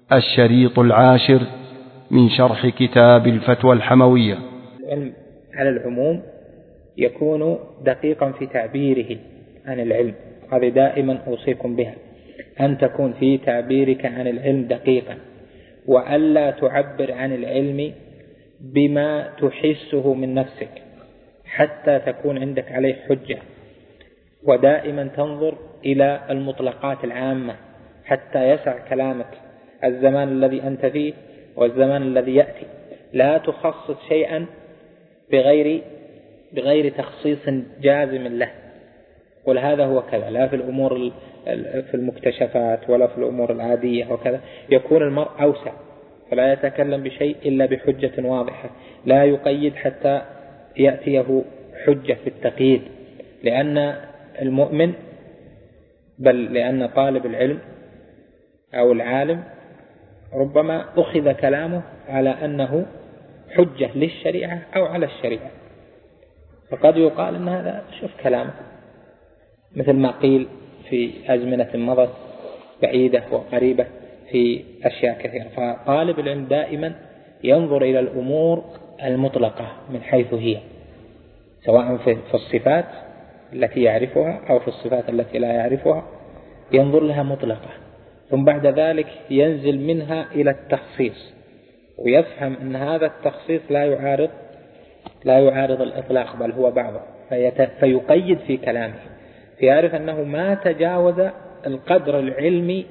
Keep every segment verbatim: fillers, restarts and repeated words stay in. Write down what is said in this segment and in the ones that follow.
الشريط العاشر من شرح كتاب الفتوى الحموية. العلم على العموم يكون دقيقا في تعبيره عن العلم، هذا دائما أوصيكم بها، أن تكون في تعبيرك عن العلم دقيقا، وألا تعبر عن العلم بما تحسه من نفسك حتى تكون عندك عليه حجة، ودائما تنظر إلى المطلقات العامة حتى يسع كلامك الزمان الذي أنت فيه والزمان الذي يأتي. لا تخصص شيئا بغير بغير تخصيص جازم له، قل هذا هو كذا، لا في الأمور في المكتشفات ولا في الأمور العادية وكذا. يكون المرء أوسع، فلا يتكلم بشيء إلا بحجة واضحة، لا يقيد حتى يأتيه حجة في التقييد، لأن المؤمن بل لأن طالب العلم أو العالم ربما أخذ كلامه على أنه حجة للشريعة أو على الشريعة، فقد يقال أن هذا شوف كلامه، مثل ما قيل في أزمنة مضت بعيدة وقريبة في أشياء كثيرة. فطالب العلم دائما ينظر إلى الأمور المطلقة من حيث هي، سواء في الصفات التي يعرفها أو في الصفات التي لا يعرفها، ينظر لها مطلقة، ثم بعد ذلك ينزل منها إلى التخصيص، ويفهم أن هذا التخصيص لا يعارض لا يعارض الإطلاق بل هو بعضه، فيقيد في كلامه، فيعرف أنه ما تجاوز القدر العلمي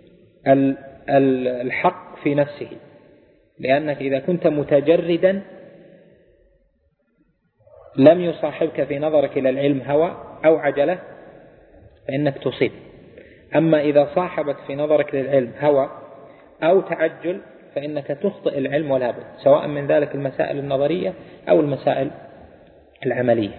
الحق في نفسه، لأنك إذا كنت متجردا لم يصاحبك في نظرك إلى العلم هوى أو عجلة فإنك تصيب. أما إذا صاحبت في نظرك للعلم هوى أو تعجل فإنك تخطئ العلم ولا بد، سواء من ذلك المسائل النظرية أو المسائل العملية.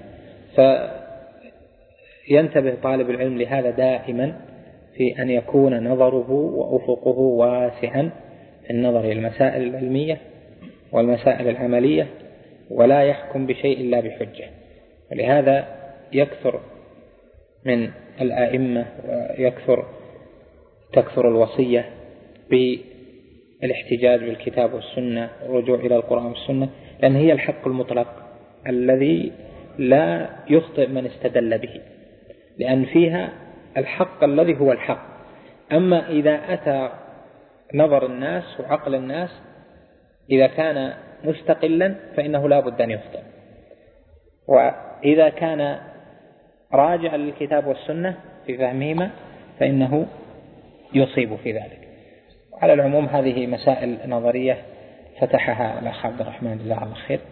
فينتبه طالب العلم لهذا دائما، في أن يكون نظره وأفقه واسعا في النظر إلى المسائل العلمية والمسائل العملية، ولا يحكم بشيء إلا بحجة. ولهذا يكثر من الآئمة ويكثر تكثر الوصية بالاحتجاج بالكتاب والسنة والرجوع إلى القرآن والسنة، لأن هي الحق المطلق الذي لا يخطئ من استدل به، لأن فيها الحق الذي هو الحق. أما إذا أتى نظر الناس وعقل الناس إذا كان مستقلا فإنه لا بد أن يخطئ، وإذا كان راجعا للكتاب والسنة في فهمهما فإنه يصيب في ذلك. على العموم هذه مسائل نظرية فتحها الأخ عبد الرحمن جزاه الله خير،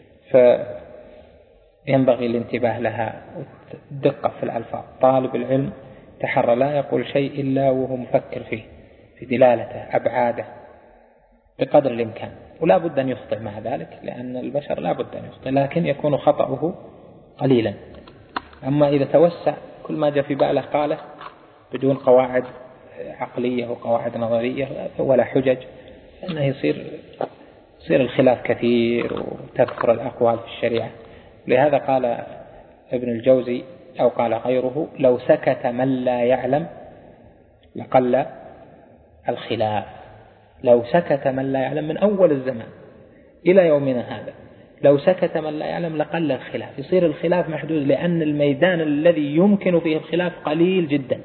فينبغي الانتباه لها والدقة في الألفاظ. طالب العلم تحرى لا يقول شيء إلا وهو مفكر فيه في دلالته أبعاده بقدر الإمكان، ولا بد أن يخطئ مع ذلك، لأن البشر لا بد أن يخطئ، لكن يكون خطأه قليلا. أما إذا توسع كل ما جاء في باله قاله بدون قواعد عقلية وقواعد نظرية ولا حجج، أنه يصير يصير الخلاف كثير وتكثر الأقوال في الشريعة. لهذا قال ابن الجوزي أو قال غيره: لو سكت من لا يعلم لقل الخلاف. لو سكت من لا يعلم من أول الزمان إلى يومنا هذا، لو سكت من لا يعلم لقل الخلاف، يصير الخلاف محدود، لأن الميدان الذي يمكن فيه الخلاف قليل جدا،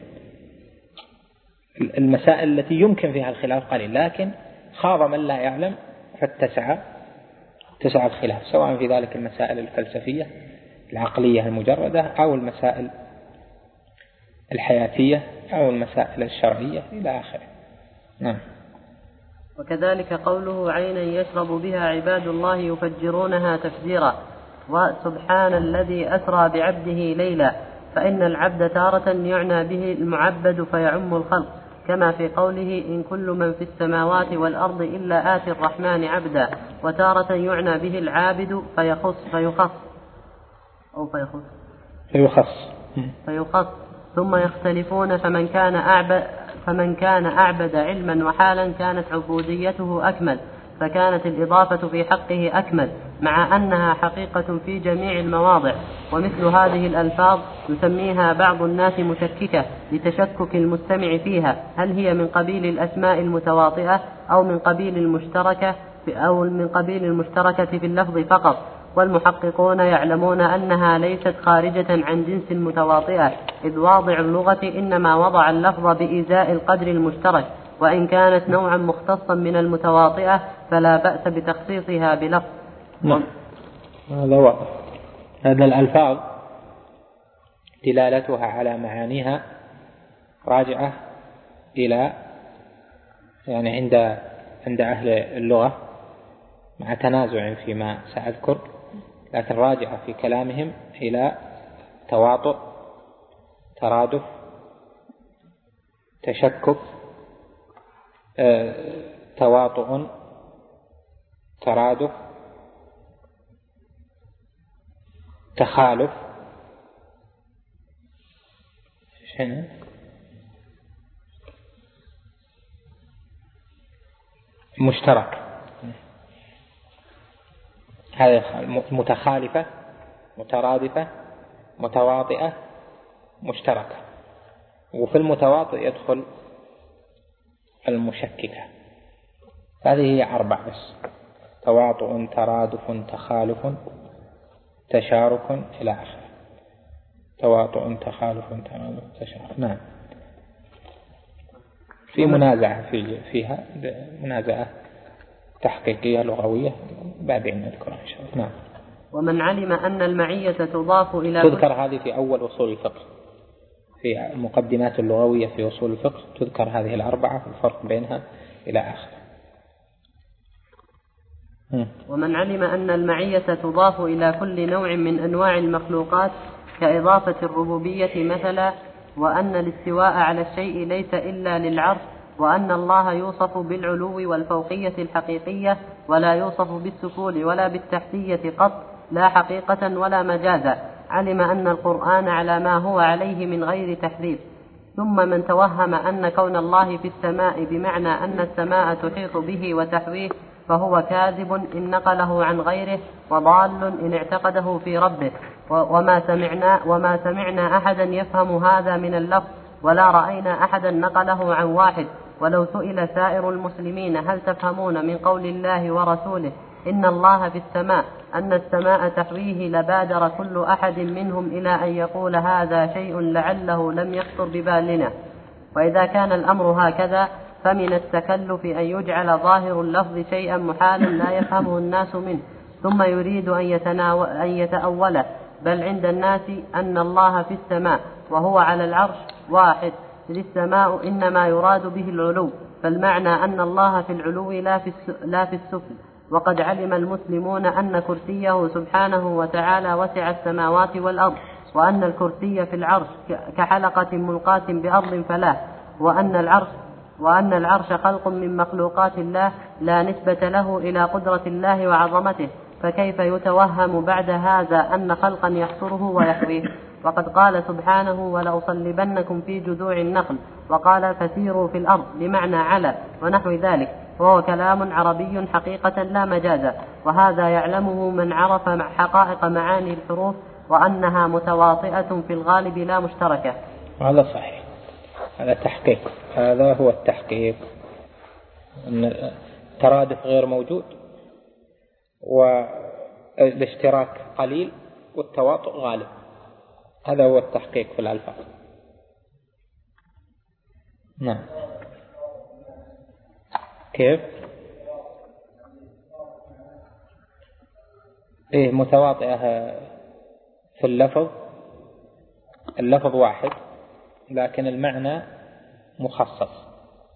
المسائل التي يمكن فيها الخلاف قليل، لكن خاض من لا يعلم فاتسع اتسع الخلاف، سواء في ذلك المسائل الفلسفية العقلية المجردة أو المسائل الحياتية أو المسائل الشرعية إلى آخره. نعم. وكذلك قوله: عينا يشرب بها عباد الله يفجرونها تفجيرا، وسبحان الذي أسرى بعبده ليلا، فإن العبد تارة يعنى به المعبد فيعم الخلق، كما في قوله: إن كل من في السماوات والأرض إلا آتي الرحمن عبدا، وتارة يعنى به العابد فيخص فيخص أو فيخص فيخص فيخص ثم يختلفون، فمن كان أعبد فمن كان أعبد علما وحالا كانت عبوديته أكمل، فكانت الإضافة في حقه أكمل، مع أنها حقيقة في جميع المواضع. ومثل هذه الألفاظ يسميها بعض الناس مشككة لتشكك المستمع فيها، هل هي من قبيل الأسماء المتواطئة أو من قبيل المشتركة أو من قبيل المشتركة في اللفظ فقط. والمحققون يعلمون أنها ليست خارجة عن جنس المتواطئة، إذ واضع اللغة إنما وضع اللفظ بإزاء القدر المشترك، وإن كانت نوعا مختصا من المتواطئة فلا بأس بتخصيصها بلفظ. نعم، هذا واضح. هذا الألفاظ دلالتها على معانيها راجعة إلى يعني عند عند أهل اللغة مع تنازع فيما سأذكر، لكن راجعة في كلامهم إلى تواطؤ، ترادف، تشكك، آه، تواطؤ، ترادف، تخالف، مشترك. هذه متخالفة، مترادفة، متواطئة، مشتركة. وفي المتواطئ يدخل المشككة. هذه هي أربع بس: تواطؤ، ترادف، تخالف، تشارك إلى آخره. تواطؤ، تخالف، ترادف، تشارك. نعم. في منازعة في فيها منازعة تحقيقية لغوية بعدين نذكرها إن شاء الله. نعم. ومن علم أن المعية تضاف إلى تذكر هذه في أول أصول الفقه، في المقدمات اللغوية في أصول الفقه تذكر هذه الأربعة الفرق بينها إلى آخره. ومن علم أن المعية تضاف إلى كل نوع من أنواع المخلوقات كإضافة الربوبية مثلا، وأن الاستواء على الشيء ليس إلا للعرش، وأن الله يوصف بالعلو والفوقية الحقيقية ولا يوصف بالسفول ولا بالتحتية قط، لا حقيقة ولا مجازا، علم أن القرآن على ما هو عليه من غير تحريف. ثم من توهم أن كون الله في السماء بمعنى أن السماء تحيط به وتحويه فهو كاذب إن نقله عن غيره، وضال إن اعتقده في ربه. وما سمعنا, وما سمعنا أحدا يفهم هذا من اللفظ، ولا رأينا أحدا نقله عن واحد. ولو سئل سائر المسلمين هل تفهمون من قول الله ورسوله إن الله في السماء أن السماء تحويه، لبادر كل أحد منهم إلى أن يقول هذا شيء لعله لم يخطر ببالنا. وإذا كان الأمر هكذا فمن التكلف أن يجعل ظاهر اللفظ شيئا محالا لا يفهمه الناس منه ثم يريد أن, أن يتأوله. بل عند الناس أن الله في السماء وهو على العرش واحد، إذ السماء إنما يراد به العلو، فالمعنى أن الله في العلو لا في, لا في السفل. وقد علم المسلمون أن كرسيه سبحانه وتعالى وسع السماوات والأرض، وأن الكرسي في العرش كحلقة ملقاة بأرض فلاه، وأن العرش وأن العرش خلق من مخلوقات الله لا نسبة له إلى قدرة الله وعظمته، فكيف يتوهم بعد هذا أن خلقا يحصره ويحويه؟ وقد قال سبحانه ولأصلبنكم في جذوع النخل، وقال فسيروا في الأرض بمعنى على ونحو ذلك، وهو كلام عربي حقيقة لا مجازا، وهذا يعلمه من عرف مع حقائق معاني الحروف وأنها متواطئة في الغالب لا مشتركة. هذا صحيح، هذا تحقيق، هذا هو التحقيق، أن الترادف غير موجود والاشتراك قليل والتواطؤ غالب. هذا هو التحقيق في الألفاظ. نعم. كيف؟ إيه متواطئة في اللفظ، اللفظ واحد لكن المعنى مخصص.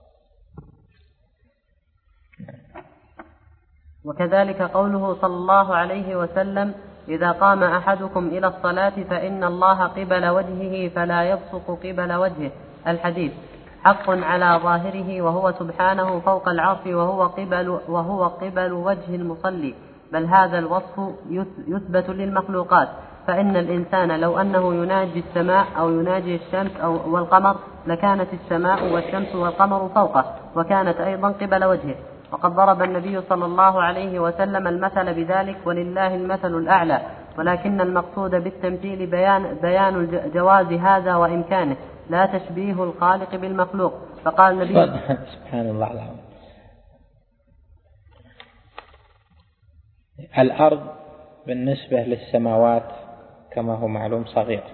وكذلك قوله صلى الله عليه وسلم إذا قام أحدكم إلى الصلاة فإن الله قبل وجهه فلا يبصق قبل وجهه، الحديث حق على ظاهره، وهو سبحانه فوق العرش وهو قبل, وهو قبل وجه المصلي، بل هذا الوصف يثبت للمخلوقات، فإن الإنسان لو أنه يناجي السماء أو يناجي الشمس أو والقمر لكانت السماء والشمس والقمر فوقه وكانت أيضا قبل وجهه. وقد ضرب النبي صلى الله عليه وسلم المثل بذلك ولله المثل الأعلى، ولكن المقصود بالتمثيل بيان, بيان جواز هذا وإمكانه، لا تشبيه الخالق بالمخلوق. فقال النبي سبحان الله العظيم. الأرض بالنسبة للسماوات كما هو معلوم صغيرة،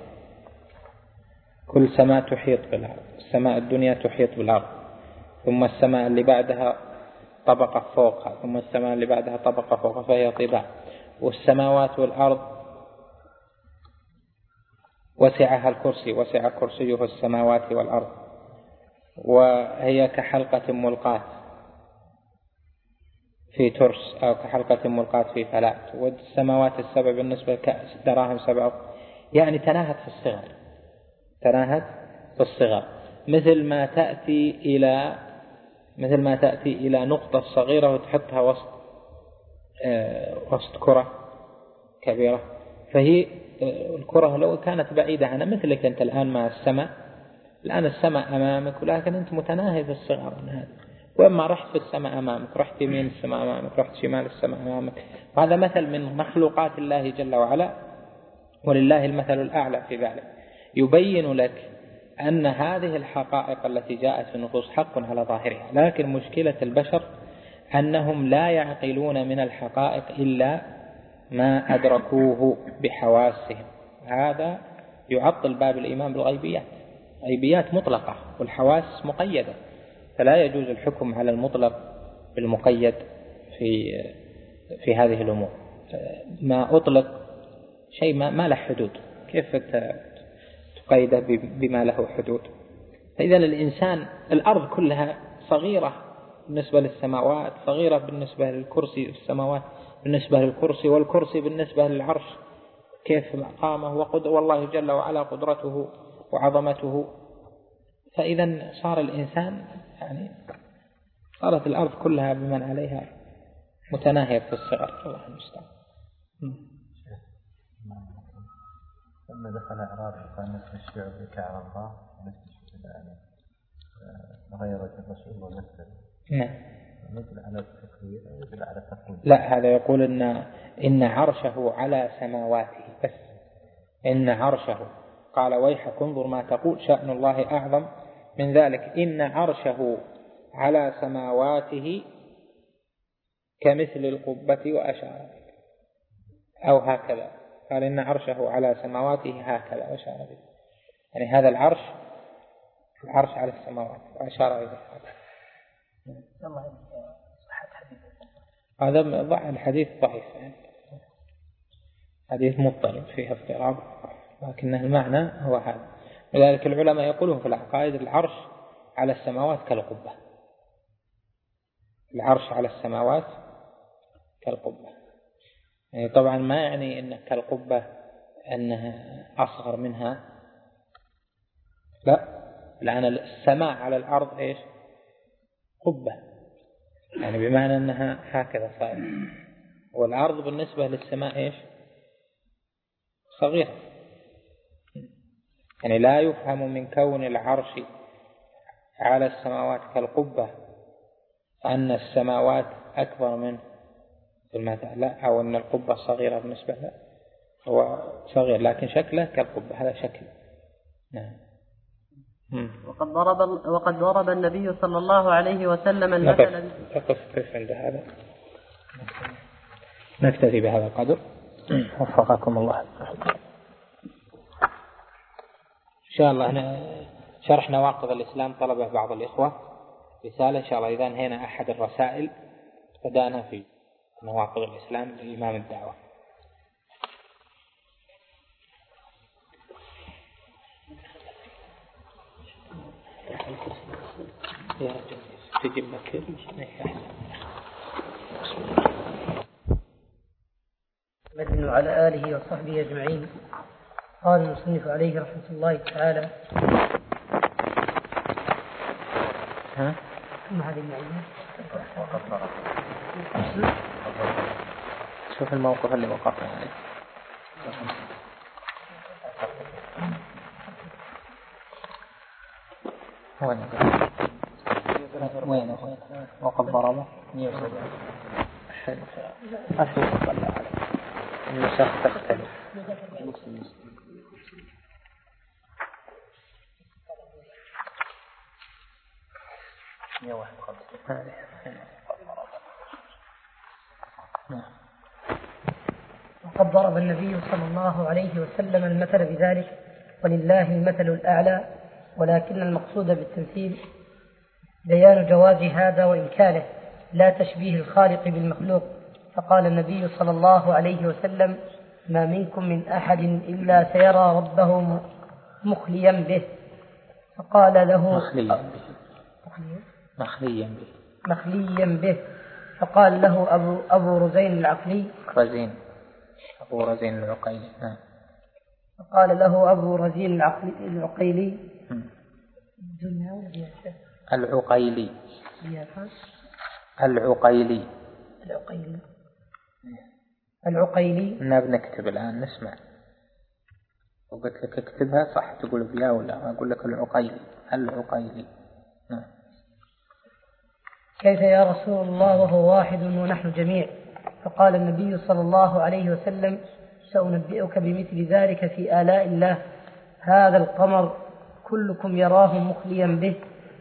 كل سماء تحيط بالأرض، السماء الدنيا تحيط بالأرض، ثم السماء اللي بعدها طبقة فوقها، ثم السماء اللي بعدها طبقة فوقها، فهي طباع. والسماوات والأرض وسعها الكرسي، وسع كرسيه السماوات والأرض، وهي كحلقة ملقاة في ترس أو كحلقة ملقاة في فلات. والسماوات السبع بالنسبة كدراهم سبع، يعني تناهت في الصغر، تناهت في الصغر، مثل ما تأتي إلى مثل ما تأتي إلى نقطة صغيرة وتحطها وسط آه وسط كرة كبيرة. فهي آه الكرة لو كانت بعيدة عنها، مثلك أنت الآن مع السماء، الآن السماء أمامك ولكن أنت متناهي في الصغر من هذا. وإما رحت في السماء أمامك، رحت يمين السماء أمامك، رحت شمال السماء أمامك. وهذا مثل من مخلوقات الله جل وعلا، ولله المثل الأعلى في ذلك. يبين لك أن هذه الحقائق التي جاءت في النصوص حق على ظاهرها، لكن مشكلة البشر أنهم لا يعقلون من الحقائق إلا ما أدركوه بحواسهم. هذا يعطل باب الإيمان بالغيبيات، غيبيات مطلقة والحواس مقيدة، فلا يجوز الحكم على المطلق بالمقيد في في هذه الأمور. ما أطلق شيء ما, ما له حدود، كيف تقيده بما له حدود؟ فإذا الإنسان الأرض كلها صغيرة بالنسبة للسماوات، صغيرة بالنسبة للكرسي، السماوات بالنسبة للكرسي، والكرسي بالنسبة للعرش كيف مقامه، وقدر والله جل وعلا قدرته وعظمته. فإذا صار الإنسان يعني صارت الأرض كلها بمن عليها متناهية في الصغر. الله المستعان. لما دخل أعرابي قال نفس الشيء بك على الله نفس الشيء غيرت الرسول ومثل. نعم. مثل على التكبير أو مثل على التقويم. لا، هذا يقول إن إن عرشه على سماواته بس، إن عرشه، قال ويحك انظر ما تقول، شأن الله أعظم من ذلك. إن عرشه على سماواته كمثل القبة وأشار، أو هكذا قال إن عرشه على سماواته هكذا وأشار به، يعني هذا العرش العرش على السماوات وأشار إليه. هذا ضع الحديث ضعيف، يعني حديث مضطرب فيه اضطراب، لكنه المعنى هو هذا. لذلك العلماء يقولون في العقائد العرش على السماوات كالقبة، العرش على السماوات كالقبة. يعني طبعا ما يعني أن كالقبة أنها أصغر منها، لا، لأن السماء على الأرض إيش؟ قبة، يعني بمعنى أنها هكذا صارت، والأرض بالنسبة للسماء إيش؟ صغيرة. يعني لا يفهم من كون العرش على السماوات كالقبة أن السماوات أكبر منه الماء، لا، أو أن القبة صغيرة بالنسبة له، هو صغير لكن شكله كالقبة، هذا شكل. نعم. وقد ضرب وقد ضرب النبي صلى الله عليه وسلم المثل. نقف عند هذا، نكتفي بهذا القدر. وفقكم الله. إن شاء الله أنا شرح نواقض الإسلام طلبه بعض الإخوة رسالة، إن شاء الله إذا انهينا أحد الرسائل بدأنا في نواقض الإسلام لإمام الدعوة. يا رجل تجيب لك محمد وعلى آله وصحبه أجمعين. قال المصنف عليه رحمة الله تعالى: ها؟ ثم هذه المعلومات شوف الموقف اللي وقفنا عليه. وين وين وقف ضرب رقمه مئة وسبعة. أصل صلى الله عليه النسخ تختلف. مئة وواحد وخمسين. وقد ضرب النبي صلى الله عليه وسلم المثل بذلك، ولله المثل الأعلى، ولكن المقصود بالتمثيل بيان جواز هذا وإمكانه، لا تشبيه الخالق بالمخلوق. فقال النبي صلى الله عليه وسلم: ما منكم من أحد إلا سيرى ربه مخليا به. فقال له مخليا به مخليا به مخليا به فقال له أبو, أبو رزين العقلي رزين أبو رزين العقيلي نعم. فقال له أبو رزين العقلي العقيلي العقيلي العقيلي العقيلي العقيلي ما بنكتب الآن نسمع، وقلت لك اكتبها صح تقول بيا ولا أقول لك العقيلي العقيلي نعم. كيف يا رسول الله وهو واحد ونحن جميع؟ فقال النبي صلى الله عليه وسلم: سأنبئك بمثل ذلك في آلاء الله. هذا القمر كلكم يراه مخليا به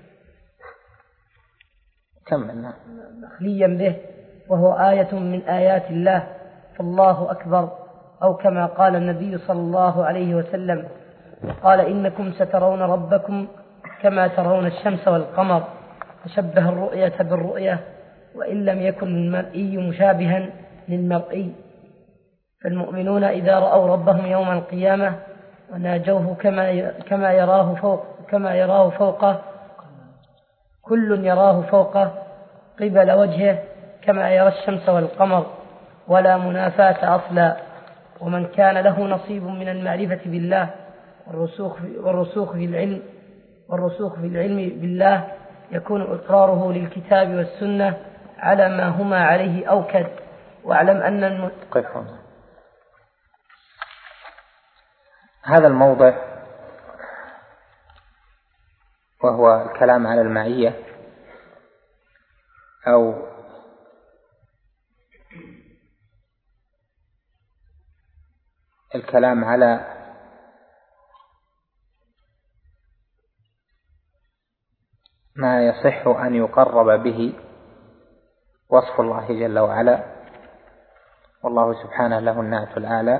كملنا مخليا به وهو آية من آيات الله، فالله أكبر، أو كما قال النبي صلى الله عليه وسلم. قال: إنكم سترون ربكم كما ترون الشمس والقمر. فشبه الرؤية بالرؤية، وإن لم يكن المرئي مشابها للمرئي. فالمؤمنون إذا رأوا ربهم يوم القيامة وناجوه كما كما يراه فوق كما يراه فوقه، كل يراه فوقه قبل وجهه كما يرى الشمس والقمر، ولا منافاة أصلا. ومن كان له نصيب من المعرفة بالله والرسوخ والرسوخ في العلم والرسوخ في العلم بالله يكون إقراره للكتاب والسنة على ما هما عليه أوكد. واعلم أن الم... هذا الموضع وهو الكلام على المعية أو الكلام على ما يصح أن يقرب به وصف الله جل وعلا، والله سبحانه له النعت الأعلى.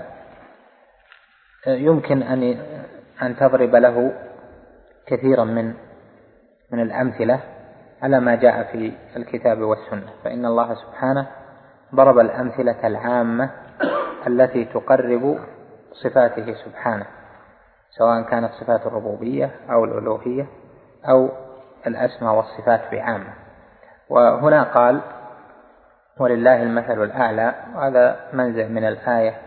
يمكن أن أن تضرب له كثيرا من من الأمثلة على ما جاء في الكتاب والسنة، فإن الله سبحانه ضرب الأمثلة العامة التي تقرب صفاته سبحانه، سواء كانت صفات الربوبية أو الألوهية أو الأسماء والصفات بعامة. وهنا قال: ولله المثل الأعلى، وهذا منزع من الآية،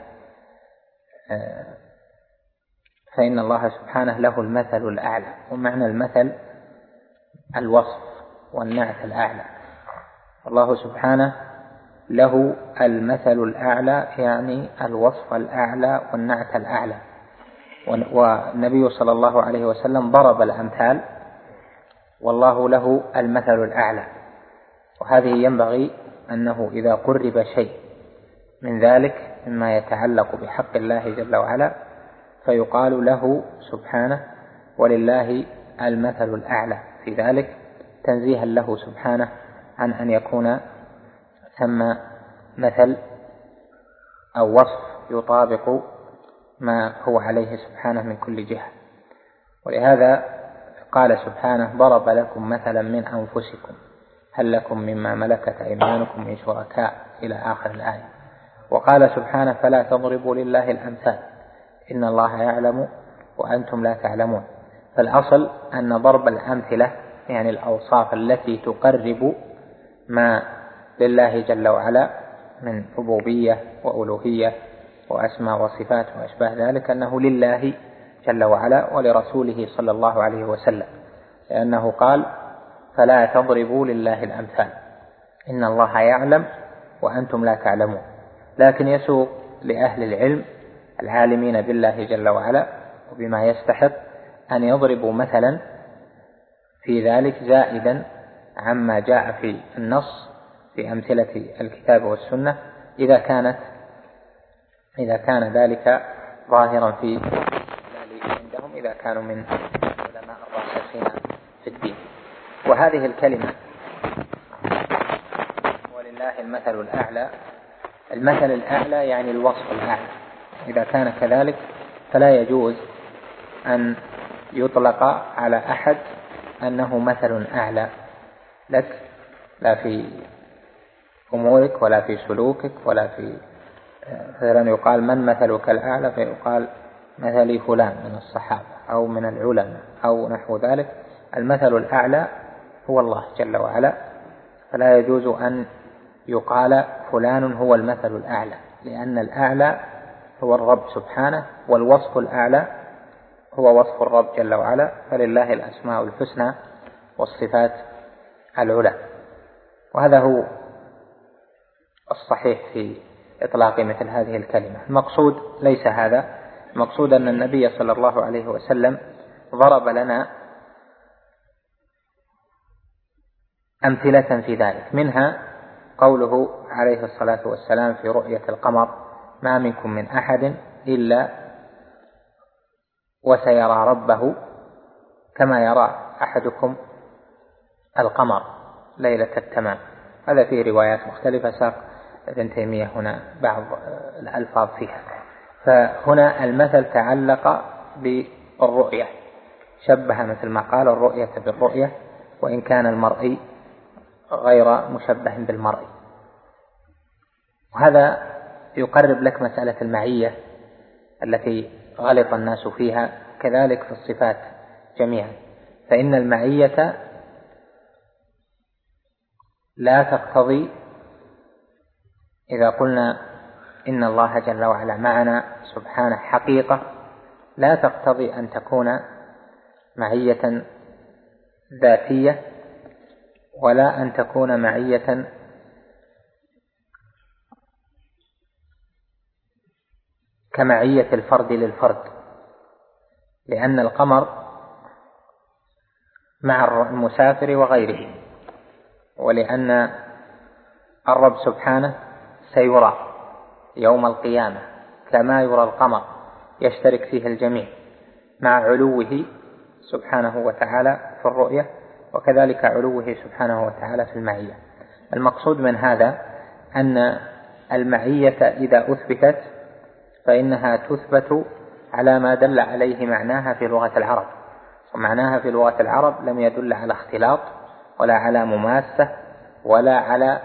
فإن الله سبحانه له المثل الأعلى. ومعنى المثل الوصف والنعت الأعلى. الله سبحانه له المثل الأعلى، يعني الوصف الأعلى والنعت الأعلى. والنبي صلى الله عليه وسلم ضرب الأمثال، والله له المثل الأعلى. وهذه ينبغي أنه إذا قرب شيء من ذلك مما يتعلق بحق الله جل وعلا فيقال له سبحانه ولله المثل الأعلى في ذلك، تنزيها له سبحانه عن أن يكون ثم مثل أو وصف يطابق ما هو عليه سبحانه من كل جهة. ولهذا قال سبحانه: ضرب لكم مثلا من أنفسكم هل لكم مما ملكت أيمانكم من شركاء، إلى آخر الآية. وقال سبحانه: فلا تضربوا لله الأمثال إن الله يعلم وأنتم لا تعلمون. فالأصل أن ضرب الأمثلة يعني الأوصاف التي تقرب ما لله جل وعلا من ربوبية وألوهية وأسماء وصفات وأشباه ذلك، أنه لله جل وعلا ولرسوله صلى الله عليه وسلم، لأنه قال: فلا تضربوا لله الأمثال إن الله يعلم وأنتم لا تعلمون. لكن يسوق لأهل العلم العالمين بالله جل وعلا وبما يستحق أن يضربوا مثلا في ذلك زائدا عما جاء في النص في أمثلة الكتاب والسنة إذا كانت إذا كان ذلك ظاهرا في عندهم، إذا كانوا من العلماء الراسخين في الدين. وهذه الكلمة ولله المثل الأعلى، المثل الأعلى يعني الوصف الأعلى، إذا كان كذلك فلا يجوز أن يطلق على أحد أنه مثل أعلى لك، لا في أمورك ولا في سلوكك ولا في مثلا يقال من مثلك الأعلى فيقال مثلي فلان من الصحابة أو من العلماء أو نحو ذلك. المثل الأعلى هو الله جل وعلا، فلا يجوز أن يقال فلان هو المثل الأعلى، لأن الأعلى هو الرب سبحانه، والوصف الأعلى هو وصف الرب جل وعلا، فلله الأسماء الحسنى والصفات العلى. وهذا هو الصحيح في إطلاق مثل هذه الكلمة. المقصود ليس هذا، المقصود أن النبي صلى الله عليه وسلم ضرب لنا أمثلة في ذلك، منها قوله عليه الصلاة والسلام في رؤية القمر: ما منكم من أحد إلا وسيرى ربه كما يرى أحدكم القمر ليلة التمام. هذا فيه روايات مختلفة، ساق ابن تيمية هنا بعض الألفاظ فيها. فهنا المثل تعلق بالرؤية، شبه مثل ما قال الرؤية بالرؤية، وإن كان المرئي غير مشبه بالمرئي. وهذا يقرب لك مسألة المعية التي غلط الناس فيها، كذلك في الصفات جميعا، فإن المعية لا تقتضي، إذا قلنا إن الله جل وعلا معنا سبحانه حقيقة، لا تقتضي أن تكون معية ذاتية، ولا أن تكون معية كمعية الفرد للفرد، لأن القمر مع المسافر وغيره، ولأن الرب سبحانه سيرى يوم القيامة كما يرى القمر، يشترك فيه الجميع مع علوه سبحانه وتعالى في الرؤية، وكذلك علوه سبحانه وتعالى في المعية. المقصود من هذا أن المعية إذا أثبتت فإنها تثبت على ما دل عليه معناها في لغة العرب، ومعناها في لغة العرب لم يدل على اختلاط ولا على مماسة ولا على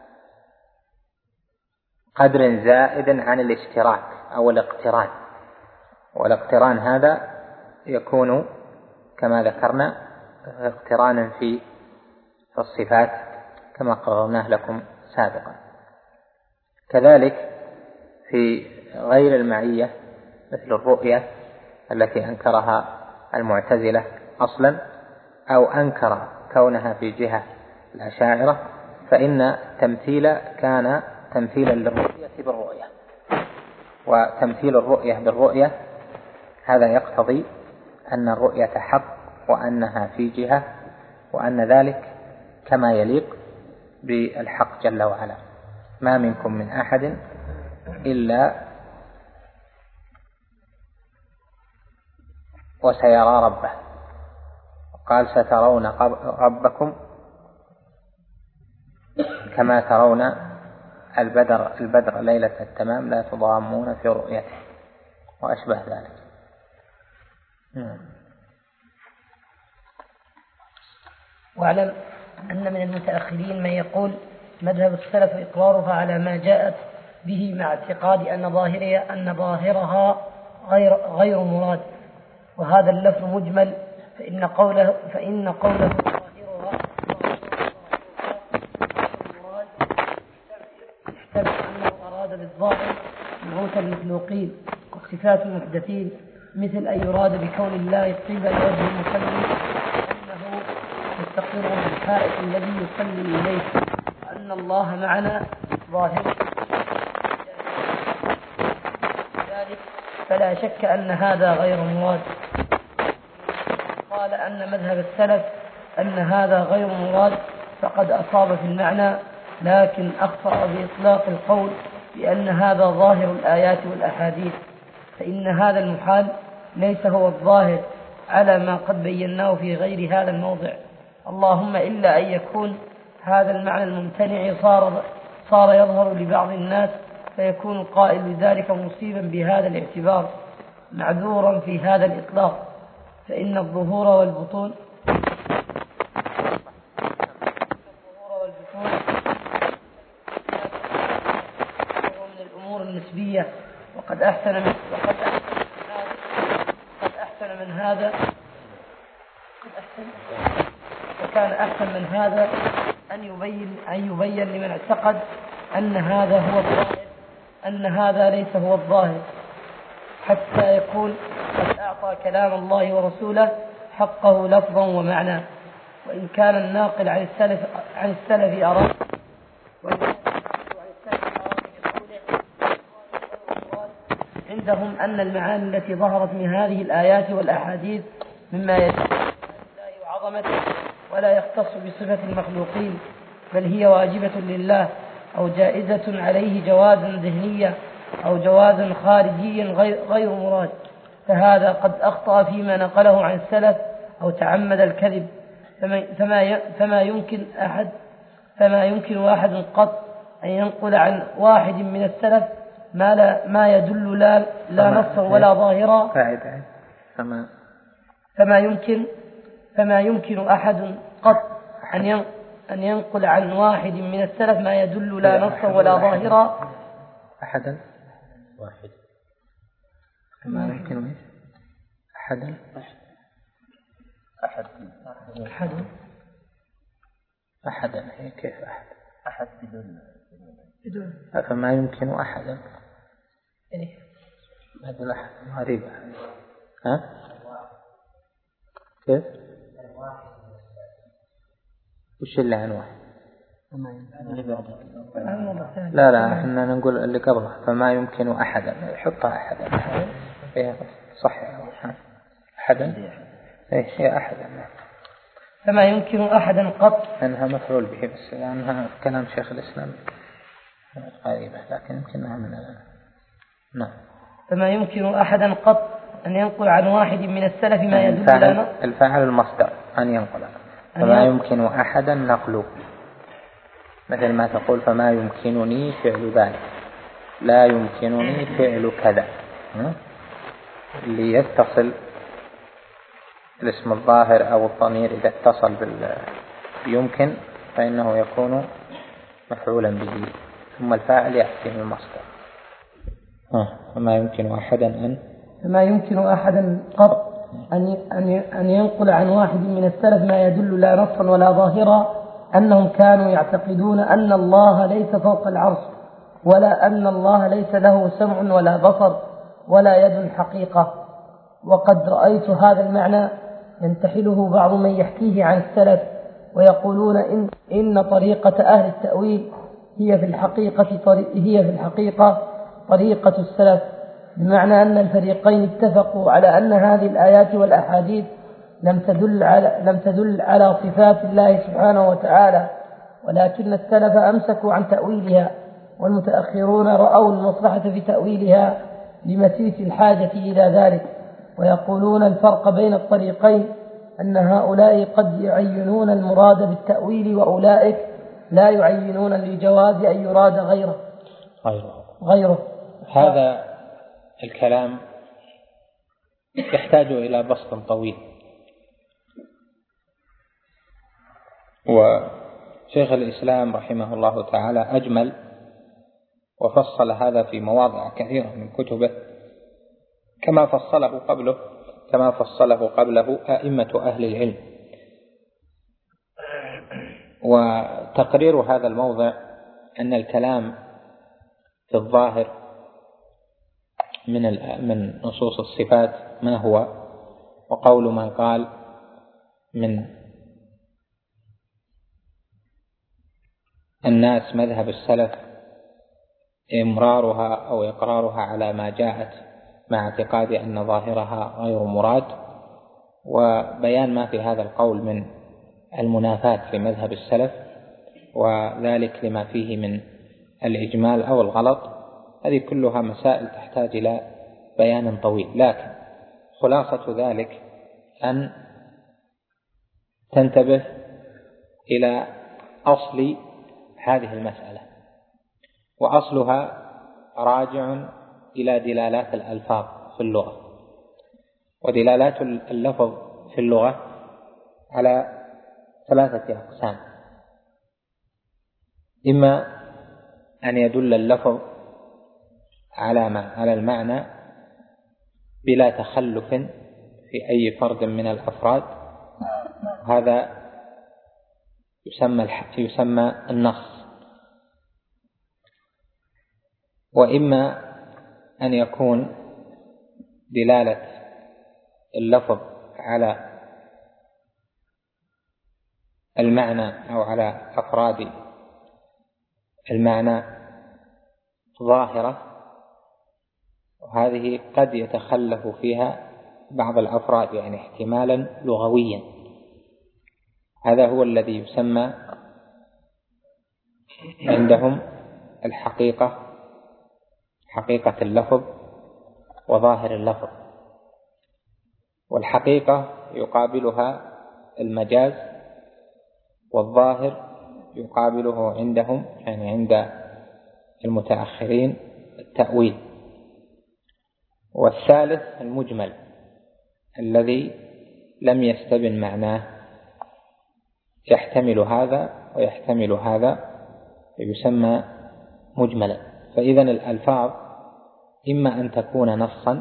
قدر زائد عن الاشتراك أو الاقتران. والاقتران هذا يكون كما ذكرنا اقترانا في الصفات كما قررناه لكم سابقا. كذلك في غير المعية مثل الرؤية التي أنكرها المعتزلة أصلا، أو أنكر كونها في جهة الأشاعرة، فإن تمثيل كان تمثيلا للرؤية بالرؤية، وتمثيل الرؤية بالرؤية هذا يقتضي أن الرؤية حق وأنها في جهة، وأن ذلك كما يليق بالحق جل وعلا. ما منكم من أحد إلا وسيرى ربه، قال سترون ربكم كما ترون البدر البدر ليلة التمام لا تضامون في رؤيته، وأشبه ذلك. واعلم أن من المتأخرين من يقول مذهب السلف إقرارها على ما جاءت به مع اعتقاد أن ظاهرها أن ظاهرها غير غير مراد، وهذا اللفظ مجمل، فإن قوله فإن قوله ظاهرها مراد يحتمل أنه أراد بالظاهر نعوت المخلوقين وصفات المحدثين، مثل أن يراد بكون الله طيب الوجه المصلي أنه مستقر بالحائط الذي يصلي إليه، وأن الله معنا ظاهر ذلك، فلا شك أن هذا غير مراد. قال أن مذهب السلف أن هذا غير مراد فقد أصاب في المعنى، لكن أخطأ بإطلاق القول بأن هذا ظاهر الآيات والأحاديث، فإن هذا المحال ليس هو الظاهر على ما قد بيناه في غير هذا الموضع، اللهم إلا أن يكون هذا المعنى الممتنع صار, صار يظهر لبعض الناس، فيكون القائل بذلك مصيبا بهذا الاعتبار معذورا في هذا الإطلاق، فإن الظهور والبطون النسبية، وقد أحسن من وقد أحسن من هذا وكان أحسن من هذا أن يبين أن يبين لمن اعتقد أن هذا هو الظاهر أن هذا ليس هو الظاهر، حتى يكون قد أعطى كلام الله ورسوله حقه لفظا ومعنى، وإن كان الناقل عن السلف عن السلف أراد عندهم أن المعاني التي ظهرت من هذه الآيات والأحاديث مما يدل على الله وعظمته ولا يختص بصفة المخلوقين، بل هي واجبة لله أو جائزة عليه جوازا ذهنيا أو جوازا خارجيا غير, غير مراد، فهذا قد أخطأ فيما نقله عن السلف أو تعمد الكذب، فما فما يمكن أحد فما يمكن واحد قط أن ينقل عن واحد من السلف ما لا ما يدل لا لا نصا ولا ظاهرا، فما فما يمكن فما يمكن أحد قط أن أن ينقل عن واحد من السلف ما يدل لا نصا ولا ظاهرا أحدا واحد ما يمكن أحدا أحد أحد أحدا هي كيف أحد أحد بدون بدون فما يمكن أحدا يعني هذا الأحد غريبة ها كيف وش اللي عن واحد لا لا احنا نقول اللي قبله فما يمكن أحدا يحطها أحدا صح أحدا ايش هي أحدا فما يمكن أحدا قط أنها مفعول به بس لأنها كلام شيخ الإسلام غريبة لكن يمكنها من نعم فما يمكن أحدا قط أن ينقل عن واحد من السلف ما يدل لنا الفاعل المصدر أن ينقل فما يمكن أحدا نقله مثل ما تقول فما يمكنني فعل ذلك لا يمكنني فعل كذا اللي يتصل الاسم الظاهر أو الضمير إذا اتصل باليمكن فإنه يكون مفعولا به ثم الفاعل يأتي من المصدر فما يمكن أحدا أن فما يمكن أحدا قط أن أن ينقل عن واحد من السلف ما يدل لا نصا ولا ظاهرا أنهم كانوا يعتقدون أن الله ليس فوق العرش ولا أن الله ليس له سمع ولا بصر ولا يد حقيقة، وقد رأيت هذا المعنى ينتحله بعض من يحكيه عن السلف ويقولون إن, إن طريقة أهل التأويل هي في الحقيقة هي في الحقيقة طريقة السلف، بمعنى أن الفريقين اتفقوا على أن هذه الآيات والأحاديث لم تدل على لم تدل على صفات الله سبحانه وتعالى، ولكن السلف أمسكوا عن تأويلها، والمتأخرون رأوا المصلحة في تأويلها لمسيس الحاجة إلى ذلك، ويقولون الفرق بين الطريقين أن هؤلاء قد يعينون المراد بالتأويل وأولئك لا يعينون لجواز أن يراد غيره غيره, غيره. هذا الكلام يحتاج إلى بسط طويل، وشيخ الإسلام رحمه الله تعالى أجمل وفصل هذا في مواضع كثيرة من كتبه كما فصله قبله كما فصله قبله أئمة أهل العلم. وتقرير هذا الموضع أن الكلام في الظاهر من من نصوص الصفات ما هو، وقول من قال من الناس مذهب السلف إمرارها أو إقرارها على ما جاءت مع اعتقاد أن ظاهرها غير مراد، وبيان ما في هذا القول من المنافات في مذهب السلف، وذلك لما فيه من الإجمال أو الغلط. هذه كلها مسائل تحتاج إلى بيان طويل، لكن خلاصة ذلك أن تنتبه إلى أصل هذه المسألة، وأصلها راجع إلى دلالات الألفاظ في اللغة. ودلالات اللفظ في اللغة على ثلاثة أقسام: إما أن يدل اللفظ على ما على المعنى بلا تخلف في أي فرد من الأفراد، هذا يسمى يسمى النص. وإما أن يكون دلالة اللفظ على المعنى أو على أفراد المعنى ظاهرة، وهذه قد يتخلف فيها بعض الأفراد، يعني احتمالا لغويا. هذا هو الذي يسمى عندهم الحقيقة، حقيقة اللفظ وظاهر اللفظ. والحقيقة يقابلها المجاز، والظاهر يقابله عندهم يعني عند المتأخرين التأويل. والثالث المجمل الذي لم يستبن معناه، يحتمل هذا ويحتمل هذا، يسمى مجملا. فإذا الألفاظ إما أن تكون نصا،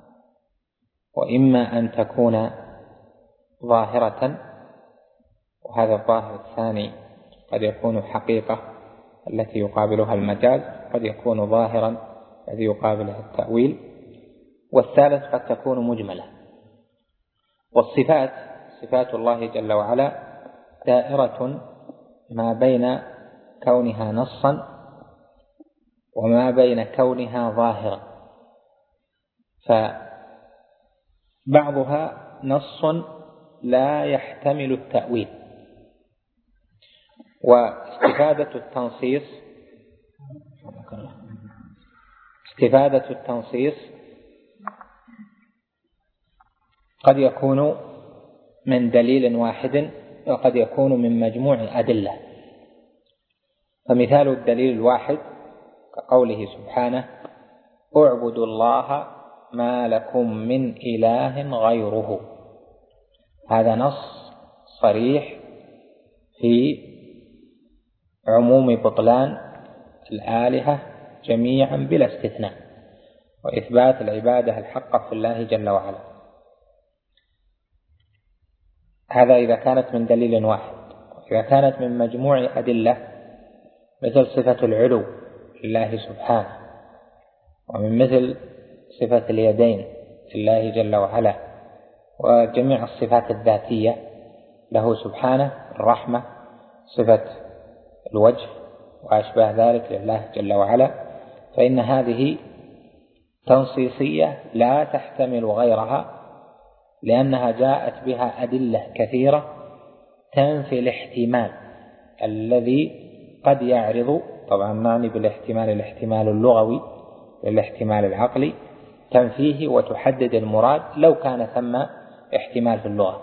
وإما أن تكون ظاهرة، وهذا الظاهر الثاني قد يكون حقيقة التي يقابلها المجاز، قد يكون ظاهرا الذي يقابله التأويل، والثالث قد تكون مجملة. والصفات، صفات الله جل وعلا دائرة ما بين كونها نصا وما بين كونها ظاهرا، فبعضها نص لا يحتمل التأويل. واستفادة التنصيص استفادة التنصيص قد يكون من دليل واحد، وقد يكون من مجموع أدلة. فمثال الدليل الواحد كقوله سبحانه: اعبدوا الله ما لكم من إله غيره. هذا نص صريح في عموم بطلان الآلهة جميعا بلا استثناء، وإثبات العبادة الحقة في الله جل وعلا. هذا إذا كانت من دليل واحد. إذا كانت من مجموع أدلة مثل صفة العلو لله سبحانه، ومن مثل صفة اليدين لله جل وعلا، وجميع الصفات الذاتية له سبحانه، الرحمة، صفة الوجه وأشباه ذلك لله جل وعلا، فإن هذه تنصيصية لا تحتمل غيرها، لأنها جاءت بها أدلة كثيرة تنفي الاحتمال الذي قد يعرض. طبعا نعني بالاحتمال الاحتمال اللغوي والاحتمال العقلي، تنفيه وتحدد المراد لو كان ثم احتمال في اللغة.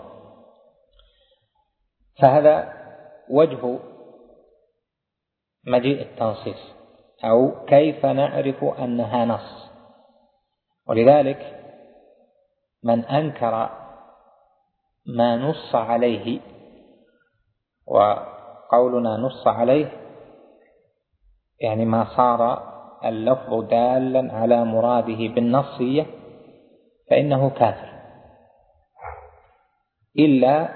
فهذا وجه مجيء التنصيص، أو كيف نعرف أنها نص. ولذلك من أنكر ما نص عليه، وقولنا نص عليه يعني ما صار اللفظ دالا على مراده بالنصية، فإنه كافر، إلا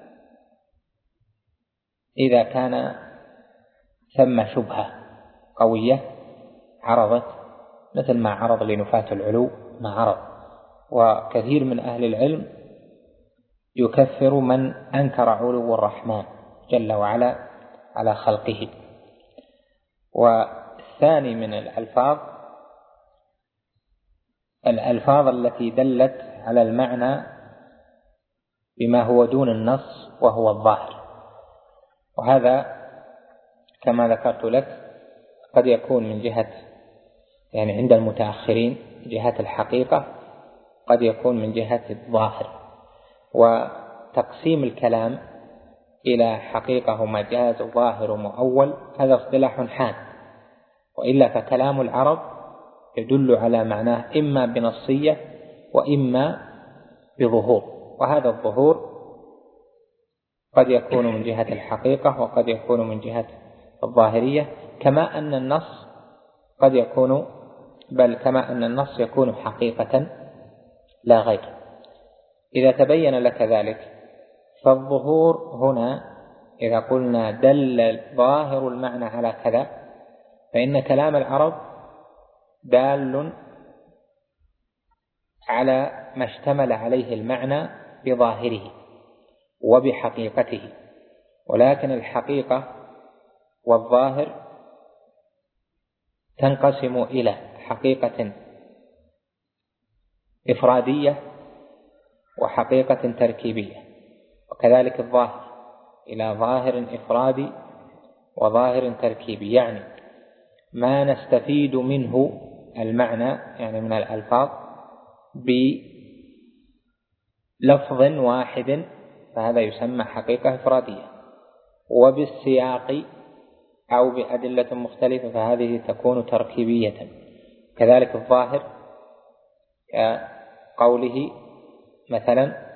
إذا كان ثم شبهة قوية عرضت، مثل ما عرض لنفاة العلو ما عرض. وكثير من أهل العلم يكفر من أنكر علو الرحمن جل وعلا على خلقه. والثاني من الألفاظ الألفاظ التي دلت على المعنى بما هو دون النص وهو الظاهر، وهذا كما ذكرت لك قد يكون من جهة يعني عند المتأخرين جهة الحقيقة، قد يكون من جهة الظاهر. وتقسيم الكلام إلى حقيقة ومجاز وظاهر ومؤول هذا اصطلاح حاد، وإلا فكلام العرب يدل على معناه إما بنصية وإما بظهور، وهذا الظهور قد يكون من جهة الحقيقة وقد يكون من جهة الظاهرية، كما أن النص قد يكون بل كما أن النص يكون حقيقة لا غير. إذا تبين لك ذلك فالظهور هنا إذا قلنا دل ظاهر المعنى على كذا، فإن كلام العرب دال على ما اشتمل عليه المعنى بظاهره وبحقيقته، ولكن الحقيقة والظاهر تنقسم إلى حقيقة إفرادية وحقيقة تركيبية، وكذلك الظاهر إلى ظاهر إفرادي وظاهر تركيبي، يعني ما نستفيد منه المعنى يعني من الألفاظ بلفظ واحد فهذا يسمى حقيقة إفرادية، وبالسياق أو بأدلة مختلفة فهذه تكون تركيبية. كذلك الظاهر كقوله مثلا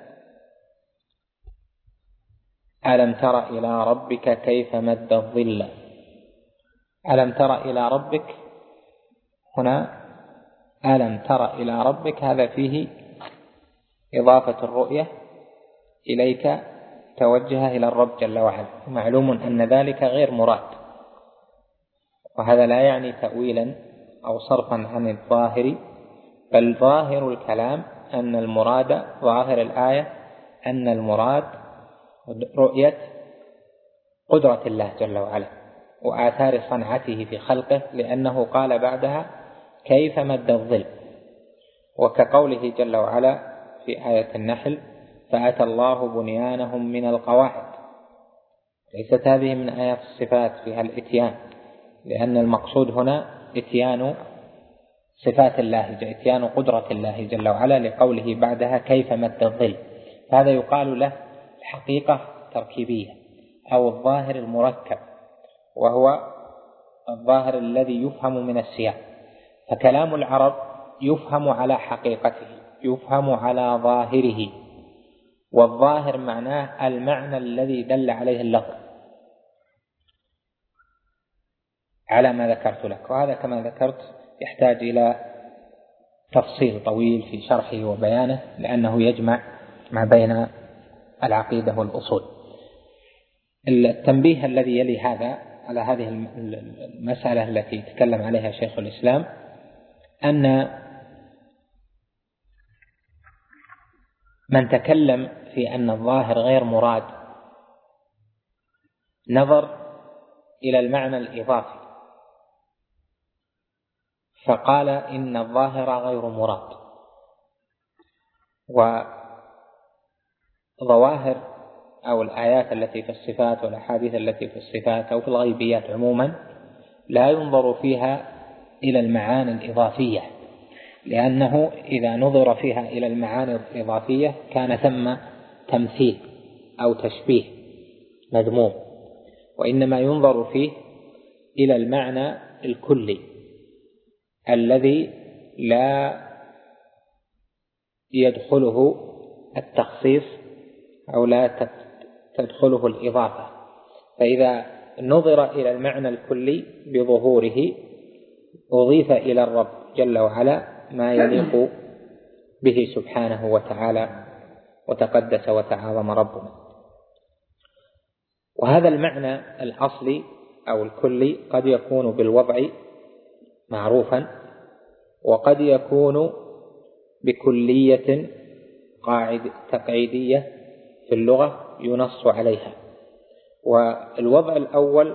ألم تر إلى ربك كيف مد الظل، ألم تر إلى ربك هنا ألم تر إلى ربك هذا فيه إضافة الرؤية إليك توجه إلى الرب جل وعلا، معلوم أن ذلك غير مراد، وهذا لا يعني تأويلا أو صرفا عن الظاهر، بل ظاهر الكلام أن المراد ظاهر الآية أن المراد رؤية قدرة الله جل وعلا وآثار صنعته في خلقه، لأنه قال بعدها كيف مد الظل، وكقوله جل وعلا في آية النحل فأتى الله بنيانهم من القواعد. ليست هذه من آيات الصفات فيها الإتيان، لأن المقصود هنا إتيان صفات الله، إتيان قدرة الله جل وعلا، لقوله بعدها كيف مد الظل، هذا يقال له الحقيقة تركيبية أو الظاهر المركب، وهو الظاهر الذي يفهم من السياق. فكلام العرب يفهم على حقيقته، يفهم على ظاهره، والظاهر معناه المعنى الذي دل عليه اللفظ على ما ذكرت لك، وهذا كما ذكرت يحتاج إلى تفصيل طويل في شرحه وبيانه، لأنه يجمع ما بين العقيدة والأصول. التنبيه الذي يلي هذا على هذه المسألة التي تكلم عليها شيخ الإسلام أن من تكلم في أن الظاهر غير مراد نظر إلى المعنى الإضافي فقال إن الظاهر غير مراد، وظواهر أو الآيات التي في الصفات والأحاديث التي في الصفات أو في الغيبيات عموما لا ينظر فيها إلى المعاني الإضافية، لأنه إذا نظر فيها إلى المعاني الإضافية كان ثم تمثيل أو تشبيه مذموم، وإنما ينظر فيه إلى المعنى الكلي الذي لا يدخله التخصيص أو لا تدخله الإضافة. فإذا نظر إلى المعنى الكلي بظهوره أضيف إلى الرب جل وعلا ما يليق به سبحانه وتعالى وتقدس وتعاظم ربنا. وهذا المعنى الأصلي أو الكلي قد يكون بالوضع معروفا، وقد يكون بكلية قاعد تقعيدية في اللغة ينص عليها. والوضع الأول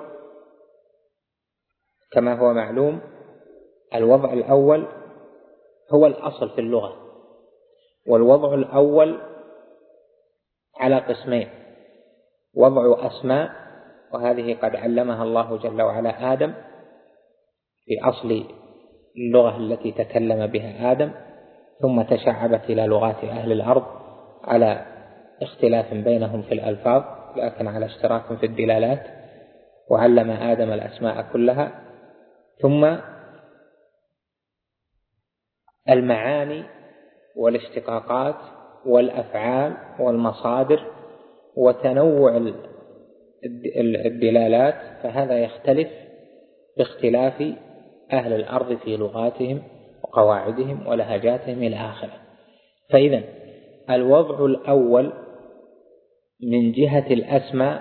كما هو معلوم الوضع الأول هو الأصل في اللغة، والوضع الأول على قسمين: وضع أسماء وهذه قد علمها الله جل وعلا آدم في أصل اللغة التي تكلم بها آدم، ثم تشعبت إلى لغات أهل الأرض على اختلاف بينهم في الألفاظ لكن على اشتراك في الدلالات، وعلم آدم الأسماء كلها. ثم المعاني والاشتقاقات والأفعال والمصادر وتنوع الدلالات، فهذا يختلف باختلاف أهل الأرض في لغاتهم وقواعدهم ولهجاتهم إلى آخره. فإذا الوضع الأول من جهة الأسماء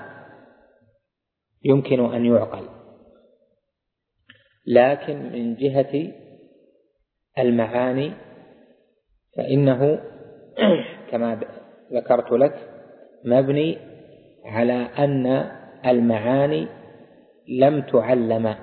يمكن أن يعقل، لكن من جهة المعاني فإنه كما ذكرت لك مبني على أن المعاني لم تعلم،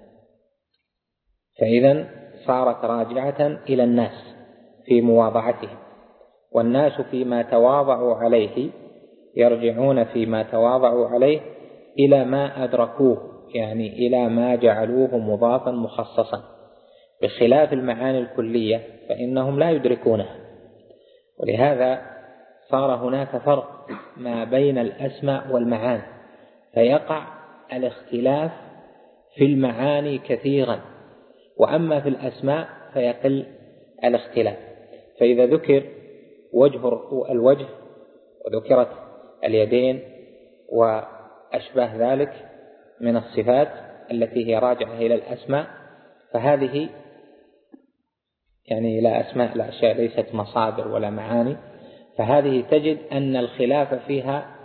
فإذا صارت راجعة إلى الناس في مواضعتهم، والناس فيما تواضعوا عليه يرجعون فيما تواضعوا عليه إلى ما أدركوه، يعني إلى ما جعلوه مضافا مخصصا، بخلاف المعاني الكلية فإنهم لا يدركونها. ولهذا صار هناك فرق ما بين الأسماء والمعاني، فيقع الاختلاف في المعاني كثيرا، وأما في الأسماء فيقل الاختلاف. فإذا ذكر وجه الوجه وذكرت اليدين وأشباه ذلك من الصفات التي هي راجعة إلى الأسماء، فهذه يعني إلى أسماء الأشياء ليست مصادر ولا معاني، فهذه تجد أن الخلاف فيها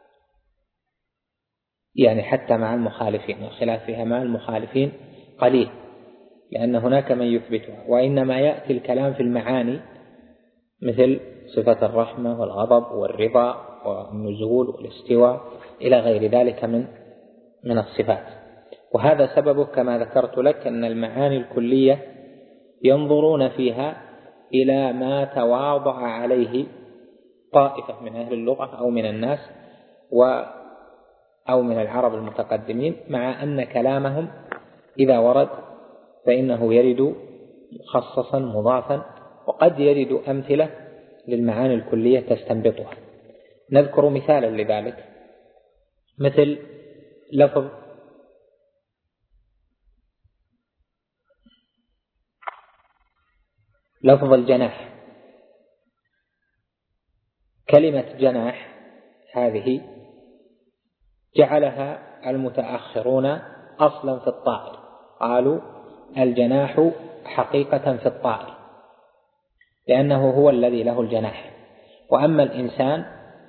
يعني حتى مع المخالفين، الخلاف فيها مع المخالفين قليل، لأن هناك من يثبتها. وإنما يأتي الكلام في المعاني مثل صفة الرحمة والغضب والرضا والنزول والاستواء إلى غير ذلك من من الصفات. وهذا سببه كما ذكرت لك أن المعاني الكلية ينظرون فيها إلى ما تواضع عليه طائفة من أهل اللغة أو من الناس و أو من العرب المتقدمين، مع أن كلامهم إذا ورد فإنه يرد مخصصا مضافا، وقد يرد أمثلة للمعاني الكلية تستنبطها. نذكر مثالا لذلك، مثل لفظ لفظ الجناح. كلمة جناح هذه جعلها المتأخرون أصلا في الطائر، قالوا الجناح حقيقة في الطائر لأنه هو الذي له الجناح، وأما الإنسان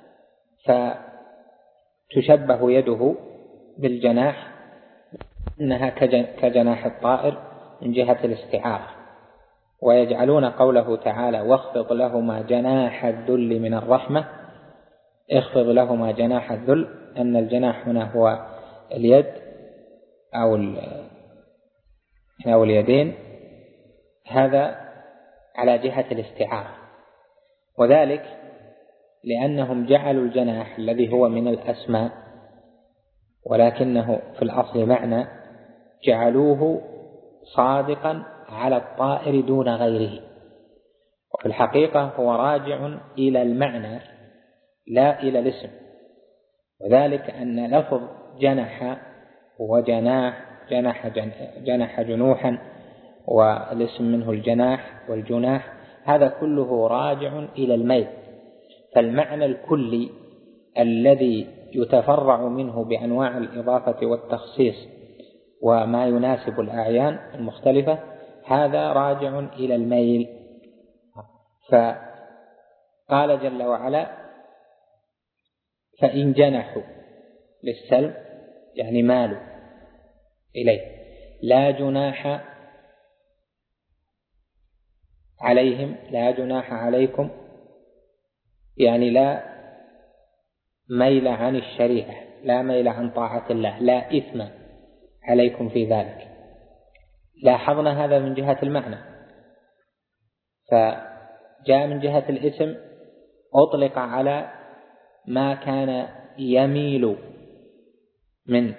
فتشبه يده بالجناح إنها كجناح الطائر من جهة الاستعارة. ويجعلون قوله تعالى واخفض لهما جناح الذل من الرحمة، اخفض لهما جناح الذل، أن الجناح هنا هو اليد أو أو اليدين، هذا على جهة الاستعارة. وذلك لأنهم جعلوا الجناح الذي هو من الأسماء ولكنه في الأصل معنى، جعلوه صادقا على الطائر دون غيره، وفي الحقيقة هو راجع إلى المعنى لا إلى الاسم. وذلك أن لفظ جنح وجناح جنح, جنح جنوحا، والاسم منه الجناح والجناح، هذا كله راجع إلى الميل. فالمعنى الكلي الذي يتفرع منه بأنواع الإضافة والتخصيص وما يناسب الأعيان المختلفة هذا راجع إلى الميل. فقال جل وعلا فإن جنحوا للسلم يعني مالوا إليه، لا جناح عليهم، لا جناح عليكم يعني لا ميل عن الشريعة، لا ميل عن طاعة الله، لا إثم عليكم في ذلك. لاحظنا هذا من جهة المعنى. فجاء من جهة الاسم أطلق على ما كان يميل من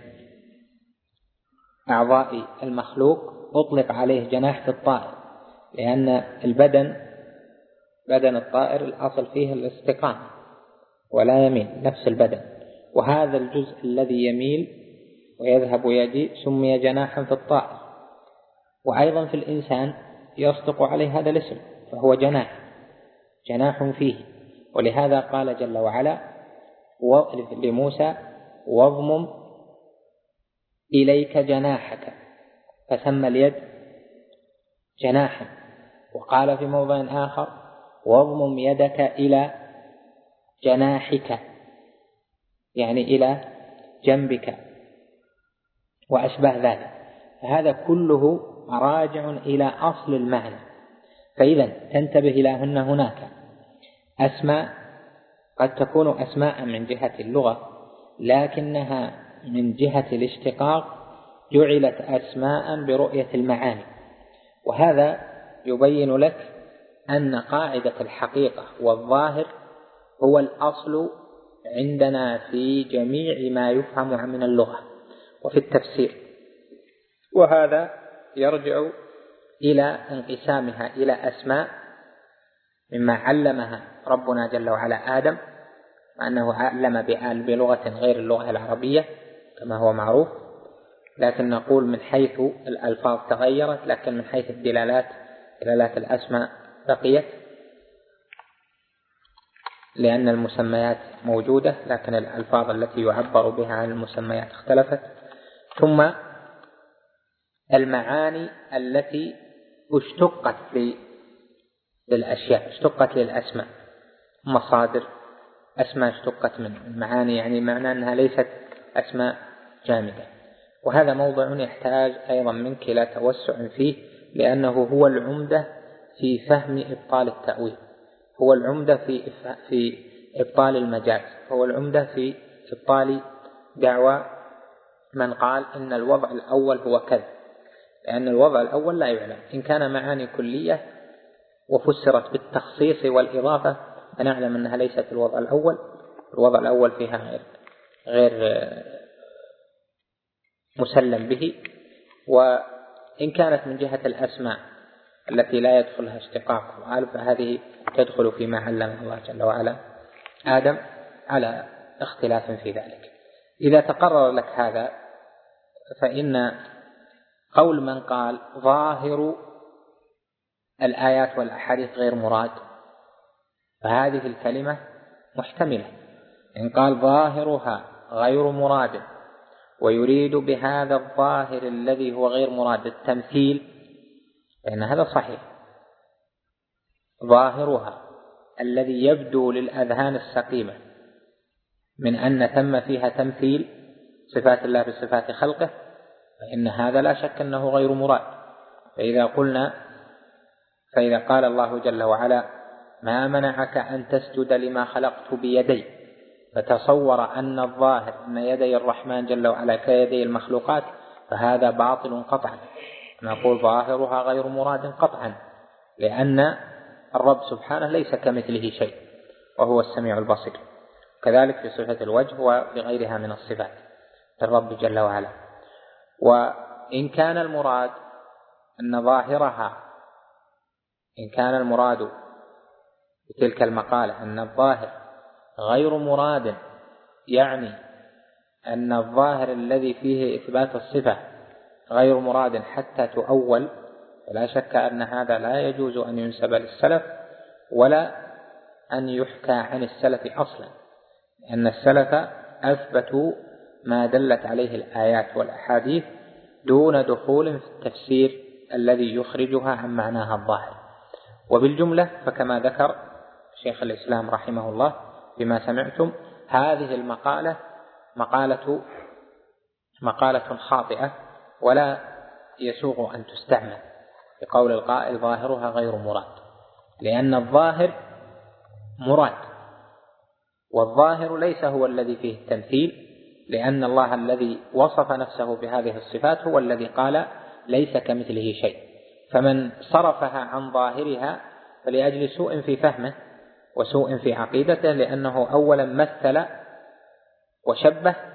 أعضاء المخلوق أطلق عليه جناح في الطائر، لأن البدن بدن الطائر الأصل فيه الاستقامة ولا يميل نفس البدن، وهذا الجزء الذي يميل ويذهب ويجيء سمي جناحا في الطائر. وأيضا في الإنسان يصدق عليه هذا الاسم، فهو جناح جناح فيه. ولهذا قال جل وعلا لموسى واضمم إليك جناحك، فسمى اليد جناحا. وقال في موضع آخر واضمم يدك إلى جناحك، يعني إلى جنبك وأشبه ذلك. فهذا كله راجع إلى أصل المعنى. فإذا تنتبه إلى أن هناك أسماء قد تكون أسماء من جهة اللغة، لكنها من جهة الاشتقاق جعلت أسماء برؤية المعاني. وهذا يبين لك أن قاعدة الحقيقة والظاهر هو الأصل عندنا في جميع ما يفهم من اللغة وفي التفسير. وهذا يرجع إلى انقسامها إلى أسماء مما علمها ربنا جل وعلا آدم، وأنه علم بلغة غير اللغة العربية كما هو معروف، لكن نقول من حيث الألفاظ تغيرت، لكن من حيث الدلالات دلالات الأسماء بقيت، لأن المسميات موجودة لكن الألفاظ التي يعبر بها عن المسميات اختلفت. ثم المعاني التي اشتقت للأشياء، اشتقت للأسماء، مصادر أسماء اشتقت من المعاني، يعني معنى أنها ليست أسماء جامدة. وهذا موضوع يحتاج أيضا منك إلى توسع فيه، لأنه هو العمدة في فهم إبطال التأويل، هو العمدة في في إبطال المجاز، هو العمدة في إبطال دعوى من قال إن الوضع الأول هو كذا، لأن الوضع الأول لا يعلم. إن كان معاني كلية وفسرت بالتخصيص والإضافة فنعلم أنها ليست الوضع الأول، الوضع الأول فيها غير غير مسلم به. وإن كانت من جهة الأسماء التي لا يدخلها اشتقاق وعال فهذه تدخل فيما علم الله جل وعلا آدم على اختلاف في ذلك. إذا تقرر لك هذا فإن قول من قال ظاهر الآيات والأحاديث غير مراد، فهذه الكلمة محتملة. إن قال ظاهرها غير مراد ويريد بهذا الظاهر الذي هو غير مراد التمثيل، فإن هذا صحيح. ظاهرها الذي يبدو للأذهان السقيمة من أن ثم فيها تمثيل صفات الله بصفات خلقه، فإن هذا لا شك أنه غير مراد. فإذا قلنا فإذا قال الله جل وعلا ما منعك أن تسجد لما خلقت بيدي، فتصور أن الظاهر أن يدي الرحمن جل وعلا كيدي المخلوقات، فهذا باطل قطعا. نقول ظاهرها غير مراد قطعا، لأن الرب سبحانه ليس كمثله شيء وهو السميع البصير. كذلك في صفة الوجه وفي غيرها من الصفات الرب جل وعلا. وإن كان المراد أن ظاهرها إن كان المراد بتلك المقالة أن الظاهر غير مراد، يعني أن الظاهر الذي فيه إثبات الصفة غير مراد حتى تؤول، فلا شك أن هذا لا يجوز أن ينسب للسلف ولا أن يحكى عن السلف أصلا، لأن السلف أثبتوا ما دلت عليه الآيات والأحاديث دون دخول في التفسير الذي يخرجها عن معناها الظاهر. وبالجملة فكما ذكر شيخ الإسلام رحمه الله بما سمعتم، هذه المقالة مقالة مقالة خاطئة ولا يسوغ أن تستعمل بقول القائل ظاهرها غير مراد، لأن الظاهر مراد، والظاهر ليس هو الذي فيه التمثيل، لأن الله الذي وصف نفسه بهذه الصفات هو الذي قال ليس كمثله شيء. فمن صرفها عن ظاهرها فلأجل سوء في فهمه وسوء في عقيدته، لأنه أولا مثل وشبه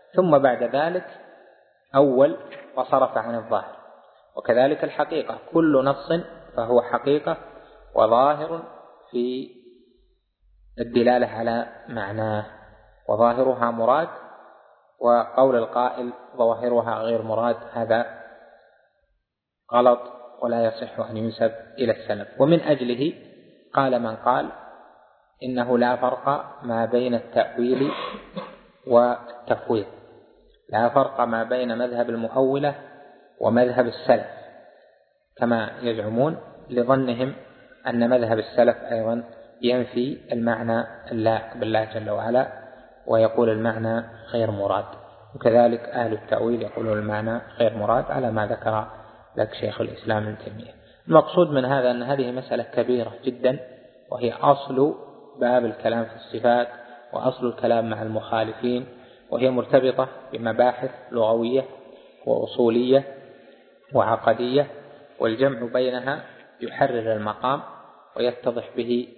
ثم بعد ذلك أول وصرف عن الظاهر. وكذلك الحقيقة، كل نص فهو حقيقة وظاهر في الدلالة على معناه، وظاهرها مراد، وقول القائل ظواهرها غير مراد هذا غلط ولا يصح أن ينسب إلى السلف. ومن أجله قال من قال إنه لا فرق ما بين التأويل والتفويض، لا فرق ما بين مذهب المؤولة ومذهب السلف كما يزعمون، لظنهم أن مذهب السلف أيضا ينفي المعنى اللائق بالله جل وعلا ويقول المعنى غير مراد، وكذلك أهل التأويل يقولون المعنى غير مراد على ما ذكر لك شيخ الإسلام ابن تيمية. المقصود من هذا أن هذه مسألة كبيرة جدا، وهي أصل باب الكلام في الصفات وأصل الكلام مع المخالفين، وهي مرتبطة بمباحث لغوية وأصولية وعقدية، والجمع بينها يحرر المقام ويتضح به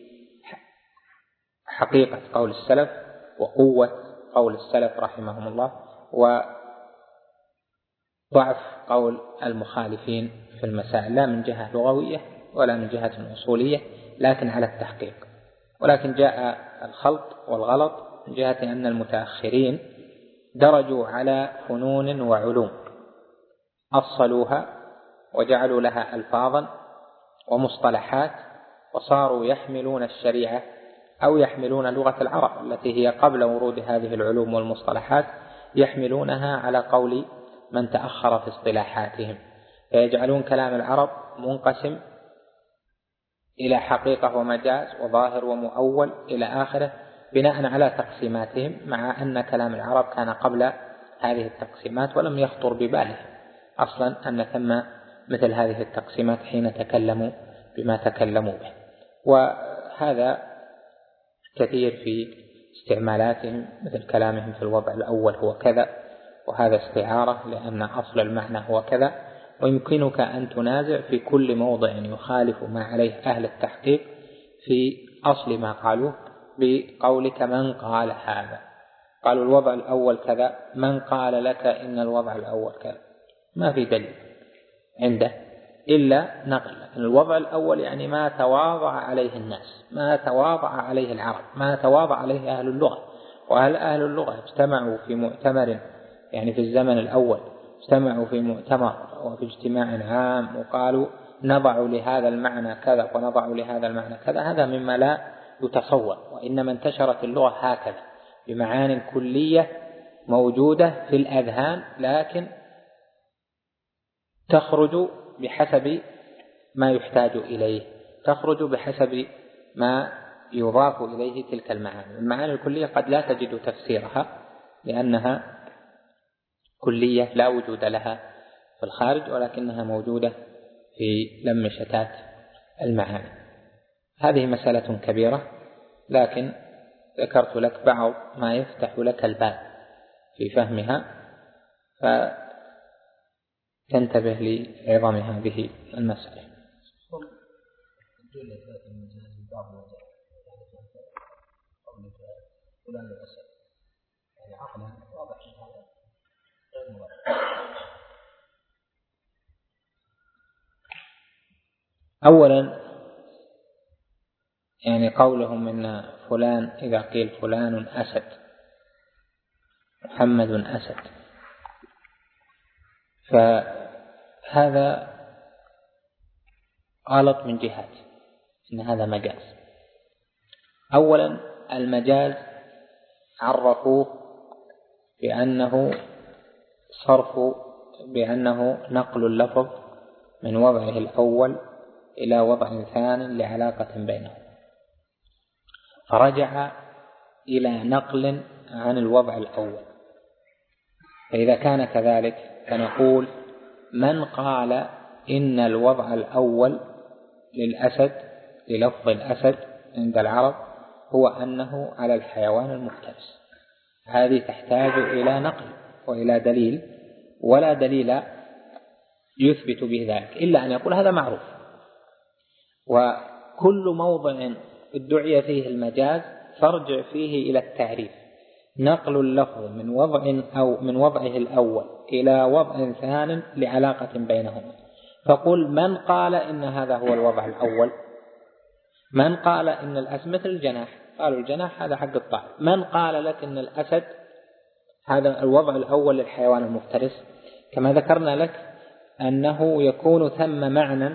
حقيقة قول السلف وقوة قول السلف رحمهم الله، وضعف قول المخالفين في المسائل، لا من جهة لغوية ولا من جهة أصولية، لكن على التحقيق. ولكن جاء الخلط والغلط من جهة أن المتأخرين درجوا على فنون وعلوم، أصلوها وجعلوا لها ألفاظا ومصطلحات، وصاروا يحملون الشريعة أو يحملون لغة العرب التي هي قبل ورود هذه العلوم والمصطلحات، يحملونها على قول من تأخر في اصطلاحاتهم، فيجعلون كلام العرب منقسم إلى حقيقة ومجاز وظاهر ومؤول إلى آخره بناء على تقسيماتهم، مع أن كلام العرب كان قبل هذه التقسيمات ولم يخطر ببالهم أصلا أن ثم مثل هذه التقسيمات حين تكلموا بما تكلموا به. وهذا كثير في استعمالاتهم، مثل كلامهم في الوضع الأول هو كذا، وهذا استعارة لأن أصل المعنى هو كذا، ويمكنك أن تنازع في كل موضع يخالف ما عليه أهل التحقيق في أصل ما قالوه بقولك من قال هذا. قالوا الوضع الأول كذا، من قال لك إن الوضع الأول كذا؟ ما في دليل عنده إلا نقل. الوضع الأول يعني ما تواضع عليه الناس، ما تواضع عليه العرب، ما تواضع عليه أهل اللغة. وهل أهل اللغة اجتمعوا في مؤتمر، يعني في الزمن الأول اجتمعوا في مؤتمر وفي اجتماع عام وقالوا نضع لهذا المعنى كذا ونضع لهذا المعنى كذا؟ هذا مما لا يتصور. وإنما انتشرت اللغة هكذا بمعان كلية موجودة في الأذهان، لكن تخرج بحسب ما يحتاج إليه، تخرج بحسب ما يضاف إليه تلك المعاني. المعاني الكلية قد لا تجد تفسيرها لأنها كلية لا وجود لها في الخارج، ولكنها موجودة في لم شتات المعاني. هذه مسألة كبيرة، لكن ذكرت لك بعض ما يفتح لك الباب في فهمها فتنتبه لعظم هذه المسألة. أولا يعني قولهم إن فلان، إذا قيل فلان أسد، محمد أسد، فهذا غلط من جهات إن هذا مجاز. أولا المجاز عرفوه بأنه صرف، بأنه نقل اللفظ من وضعه الأول إلى وضع ثاني لعلاقة بينهم، فرجع إلى نقل عن الوضع الأول. فإذا كان كذلك فنقول من قال إن الوضع الأول للأسد، للفظ الأسد عند العرب، هو أنه على الحيوان المفترس، هذه تحتاج إلى نقل وإلى دليل، ولا دليل يثبت به ذلك إلا أن يقول هذا معروف. وكل موضع ادعي فيه المجاز فارجع فيه إلى التعريف، نقل اللفظ من وضع أو من وضعه الأول إلى وضع ثان لعلاقة بينهما. فقل من قال إن هذا هو الوضع الأول؟ من قال إن الأسد مثل الجناح، قالوا الجناح هذا حق الطائر. من قال لك إن الأسد هذا الوضع الأول للحيوان المفترس؟ كما ذكرنا لك أنه يكون ثم معنى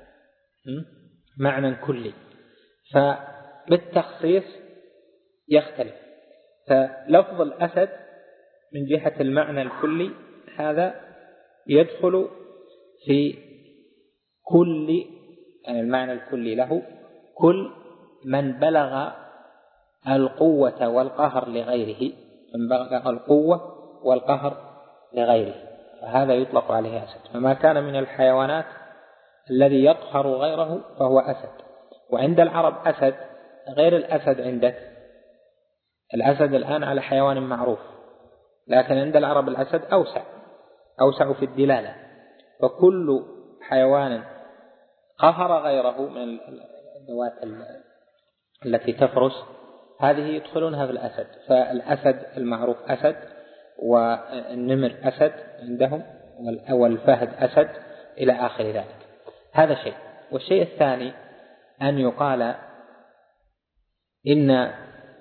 معنى كلي، فبالتخصيص يختلف. فلفظ الأسد من جهة المعنى الكلي هذا يدخل في كل يعني المعنى الكلي له كل من بلغ القوة والقهر لغيره، من بلغ القوة والقهر لغيره فهذا يطلق عليه أسد. فما كان من الحيوانات الذي يقهر غيره فهو أسد. وعند العرب أسد غير الأسد عندك. الأسد الآن على حيوان معروف، لكن عند العرب الأسد أوسع أوسع في الدلالة. فكل حيوان قهر غيره من الذوات التي تفرس هذه يدخلونها في الأسد. فالأسد المعروف أسد، والنمر أسد عندهم، والفهد أسد إلى آخر ذلك. هذا شيء. والشيء الثاني أن يقال إن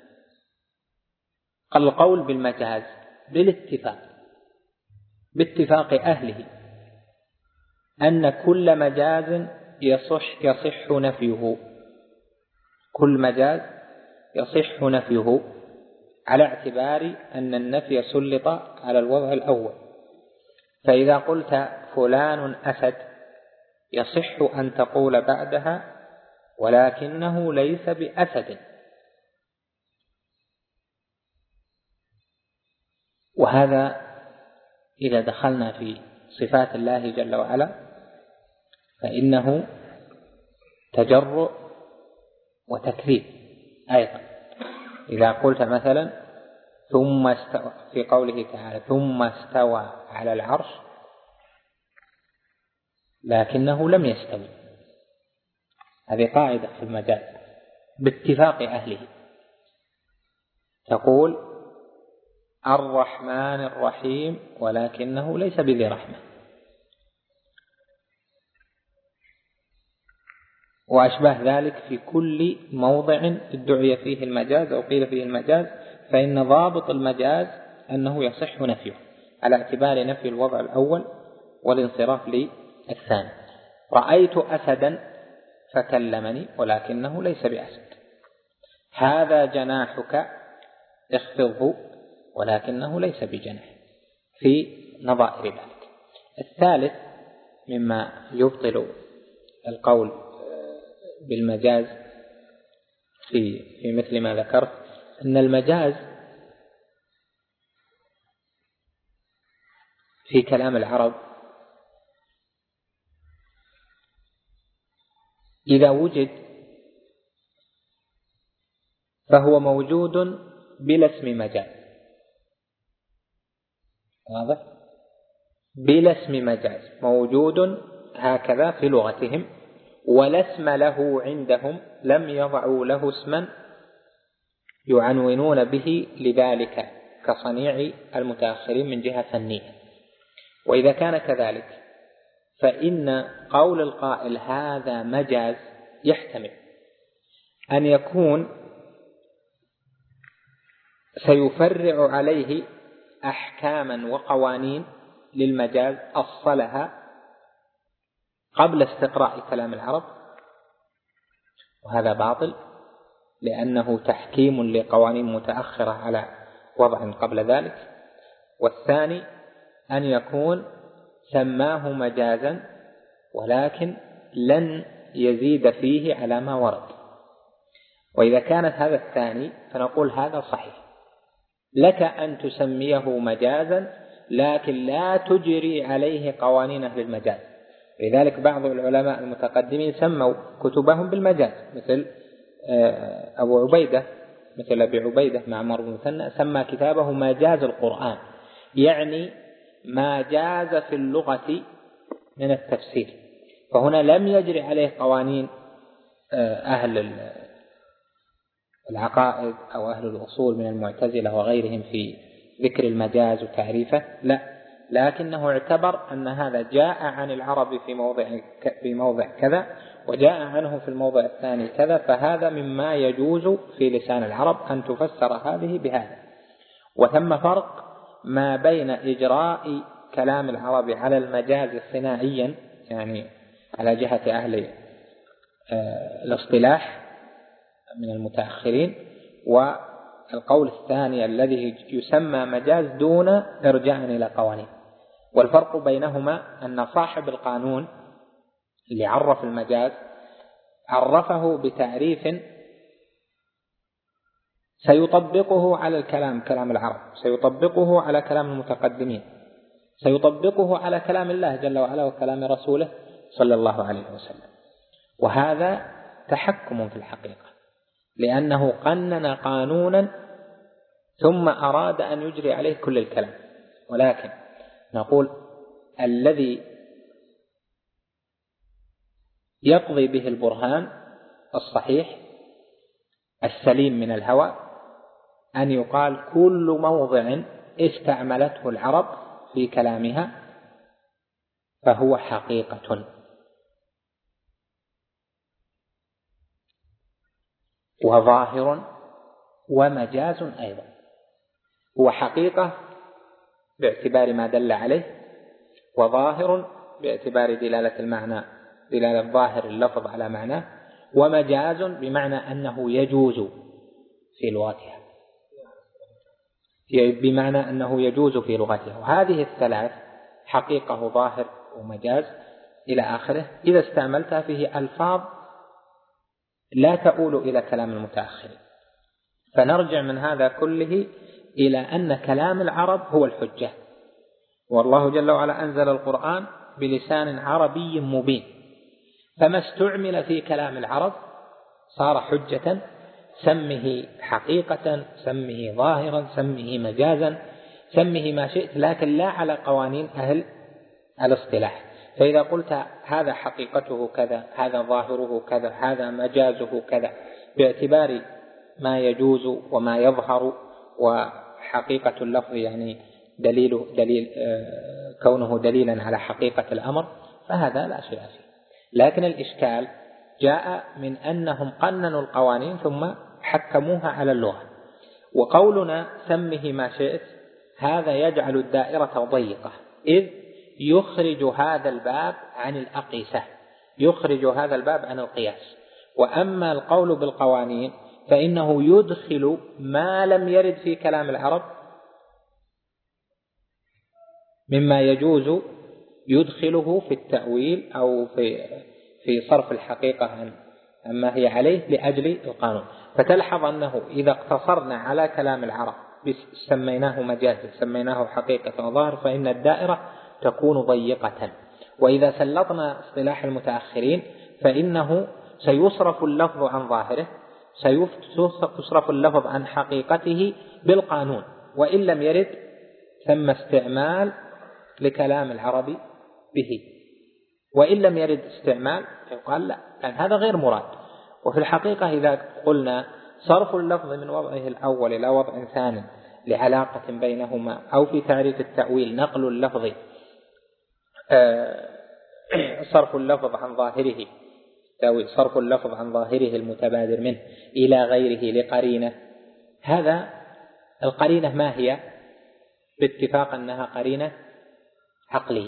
القول بالمجاز بالاتفاق باتفاق أهله أن كل مجاز يصح يصح نفيه، كل مجاز يصح نفيه على اعتبار أن النفي سلط على الوضع الأول. فإذا قلت فلان أسد يصح أن تقول بعدها ولكنه ليس بأسد. وهذا إذا دخلنا في صفات الله جل وعلا فإنه تجرؤ وتكذيب أيضا. إذا قلت مثلا ثم استوى في قوله تعالى ثم استوى على العرش لكنه لم يستوي، هذه قاعدة في المجاز باتفاق أهله. تقول الرحمن الرحيم ولكنه ليس بذي رحمة. وأشبه ذلك في كل موضع ادعي فيه المجاز أو قيل فيه المجاز، فإن ضابط المجاز أنه يصح نفيه على اعتبار نفي الوضع الأول والانصراف للثاني. رأيت أسدا فكلمني ولكنه ليس بأسد. هذا جناحك اخفضه ولكنه ليس بجناح، في نظائر ذلك. الثالث مما يبطل القول بالمجاز في في مثل ما ذكرت أن المجاز في كلام العرب إذا وجد فهو موجود بلا اسم مجاز. واضح؟ بلا اسم مجاز موجود هكذا في لغتهم، ولا اسم له عندهم، لم يضعوا له اسما يعنونون به لذلك كصنيع المتأخرين من جهة فنية. وإذا كان كذلك فإن قول القائل هذا مجاز يحتمل أن يكون سيفرع عليه أحكاما وقوانين للمجاز أصلها قبل استقراء كلام العرب، وهذا باطل لأنه تحكيم لقوانين متأخرة على وضع قبل ذلك. والثاني أن يكون سماه مجازا ولكن لن يزيد فيه على ما ورد. وإذا كانت هذا الثاني فنقول هذا صحيح، لك أن تسميه مجازا لكن لا تجري عليه قوانين أهل المجاز. لذلك بعض العلماء المتقدمين سموا كتبهم بالمجاز، مثل أبو عبيدة مثل أبي عبيدة معمر بن مثنى سمى كتابه مجاز القرآن، يعني ما جاز في اللغة من التفسير. فهنا لم يجري عليه قوانين أهل العقائد أو أهل الأصول من المعتزلة وغيرهم في ذكر المجاز وتعريفه، لا، لكنه اعتبر أن هذا جاء عن العرب في موضع في موضع كذا وجاء عنه في الموضع الثاني كذا، فهذا مما يجوز في لسان العرب أن تفسر هذه بهذا. وثم فرق ما بين إجراء كلام العرب على المجاز صناعيا، يعني على جهة أهل الاصطلاح من المتأخرين، والقول الثاني الذي يسمى مجاز دون إرجاع إلى قوانين. والفرق بينهما أن صاحب القانون اللي عرف المجاز عرفه بتعريف سيطبقه على الكلام، كلام العرب، سيطبقه على كلام المتقدمين، سيطبقه على كلام الله جل وعلا وكلام رسوله صلى الله عليه وسلم. وهذا تحكم في الحقيقة، لأنه قنن قانونا ثم أراد أن يجري عليه كل الكلام. ولكن نقول الذي يقضي به البرهان الصحيح السليم من الهوى أن يقال كل موضع استعملته العرب في كلامها فهو حقيقة، وظاهر ومجاز أيضا. هو حقيقة باعتبار ما دل عليه، وظاهر باعتبار دلالة المعنى، دلالة ظاهر اللفظ على معناه، ومجاز بمعنى أنه يجوز في لغتها، بمعنى أنه يجوز في لغتها. وهذه الثلاث حقيقة وظاهر ومجاز إلى آخره إذا استعملتها فيه ألفاظ لا تؤول إلى كلام المتأخرين. فنرجع من هذا كله إلى أن كلام العرب هو الحجة، والله جل وعلا أنزل القرآن بلسان عربي مبين، فما استعمل في كلام العرب صار حجة، سمه حقيقة، سمه ظاهرا، سمه مجازا، سمه ما شئت، لكن لا على قوانين أهل الاصطلاح. فإذا قلت هذا حقيقته كذا، هذا ظاهره كذا، هذا مجازه كذا، باعتبار ما يجوز وما يظهر، وحقيقة اللفظ يعني دليل دليل كونه دليلا على حقيقة الأمر، فهذا لا شيء فيه. لكن الإشكال جاء من أنهم قننوا القوانين ثم حكموها على اللغة. وقولنا سمه ما شئت هذا يجعل الدائرة ضيقة، إذ يخرج هذا الباب عن الأقيسة، يخرج هذا الباب عن القياس. وأما القول بالقوانين فإنه يدخل ما لم يرد في كلام العرب مما يجوز، يدخله في التأويل أو في في صرف الحقيقة عن ما هي عليه لأجل القانون. فتلحظ أنه إذا اقتصرنا على كلام العرب سميناه مجاز، سميناه حقيقة وظاهر، فإن الدائرة تكون ضيقة. وإذا سلطنا اصطلاح المتأخرين فإنه سيصرف اللفظ عن ظاهره، سيصرف اللفظ عن حقيقته بالقانون، وإن لم يرد ثم استعمال لكلام العربي به، وإن لم يرد استعمال يقال لا، لأن هذا غير مراد. وفي الحقيقة إذا قلنا صرف اللفظ من وضعه الأول إلى وضع ثاني لعلاقة بينهما، أو في تعريف التأويل نقل اللفظ صرف اللفظ عن ظاهره، صرف اللفظ عن ظاهره المتبادر منه إلى غيره لقرينة، هذا القرينة ما هي؟ باتفاق أنها قرينة عقلية.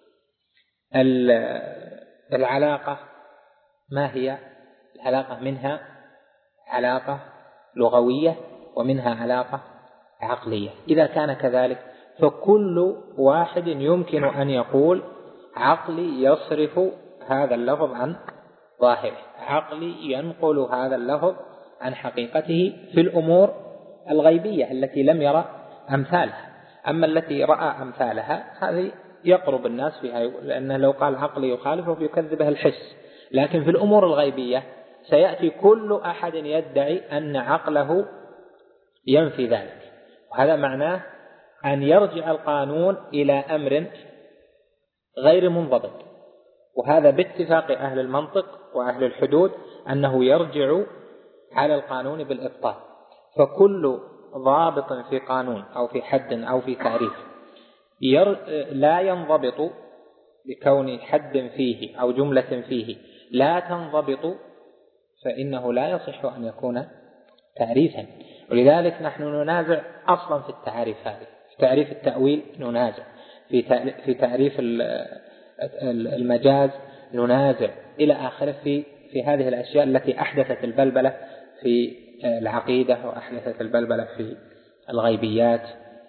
العلاقة ما هي؟ العلاقة منها علاقة لغوية ومنها علاقة عقلية. إذا كان كذلك فكل واحد يمكن أن يقول عقلي يصرف هذا اللفظ عن ظاهره، عقلي ينقل هذا اللفظ عن حقيقته في الأمور الغيبية التي لم يرى أمثالها. أما التي رأى أمثالها هذه يقرب الناس فيها، لأنه لو قال عقلي يخالفه فيكذبها الحس. لكن في الأمور الغيبية سيأتي كل أحد يدعي أن عقله ينفي ذلك، وهذا معناه أن يرجع القانون إلى أمر غير منضبط. وهذا باتفاق أهل المنطق وأهل الحدود أنه يرجع على القانون بالإبطال. فكل ضابط في قانون أو في حد أو في تعريف لا ينضبط بكون حد فيه أو جملة فيه لا تنضبط فإنه لا يصح أن يكون تعريفا. ولذلك نحن ننازع أصلا في التعريف هذه، في تعريف التأويل ننازع، في تعريف المجاز ننازع إلى آخره في في هذه الأشياء التي أحدثت البلبلة في العقيدة وأحدثت البلبلة في الغيبيات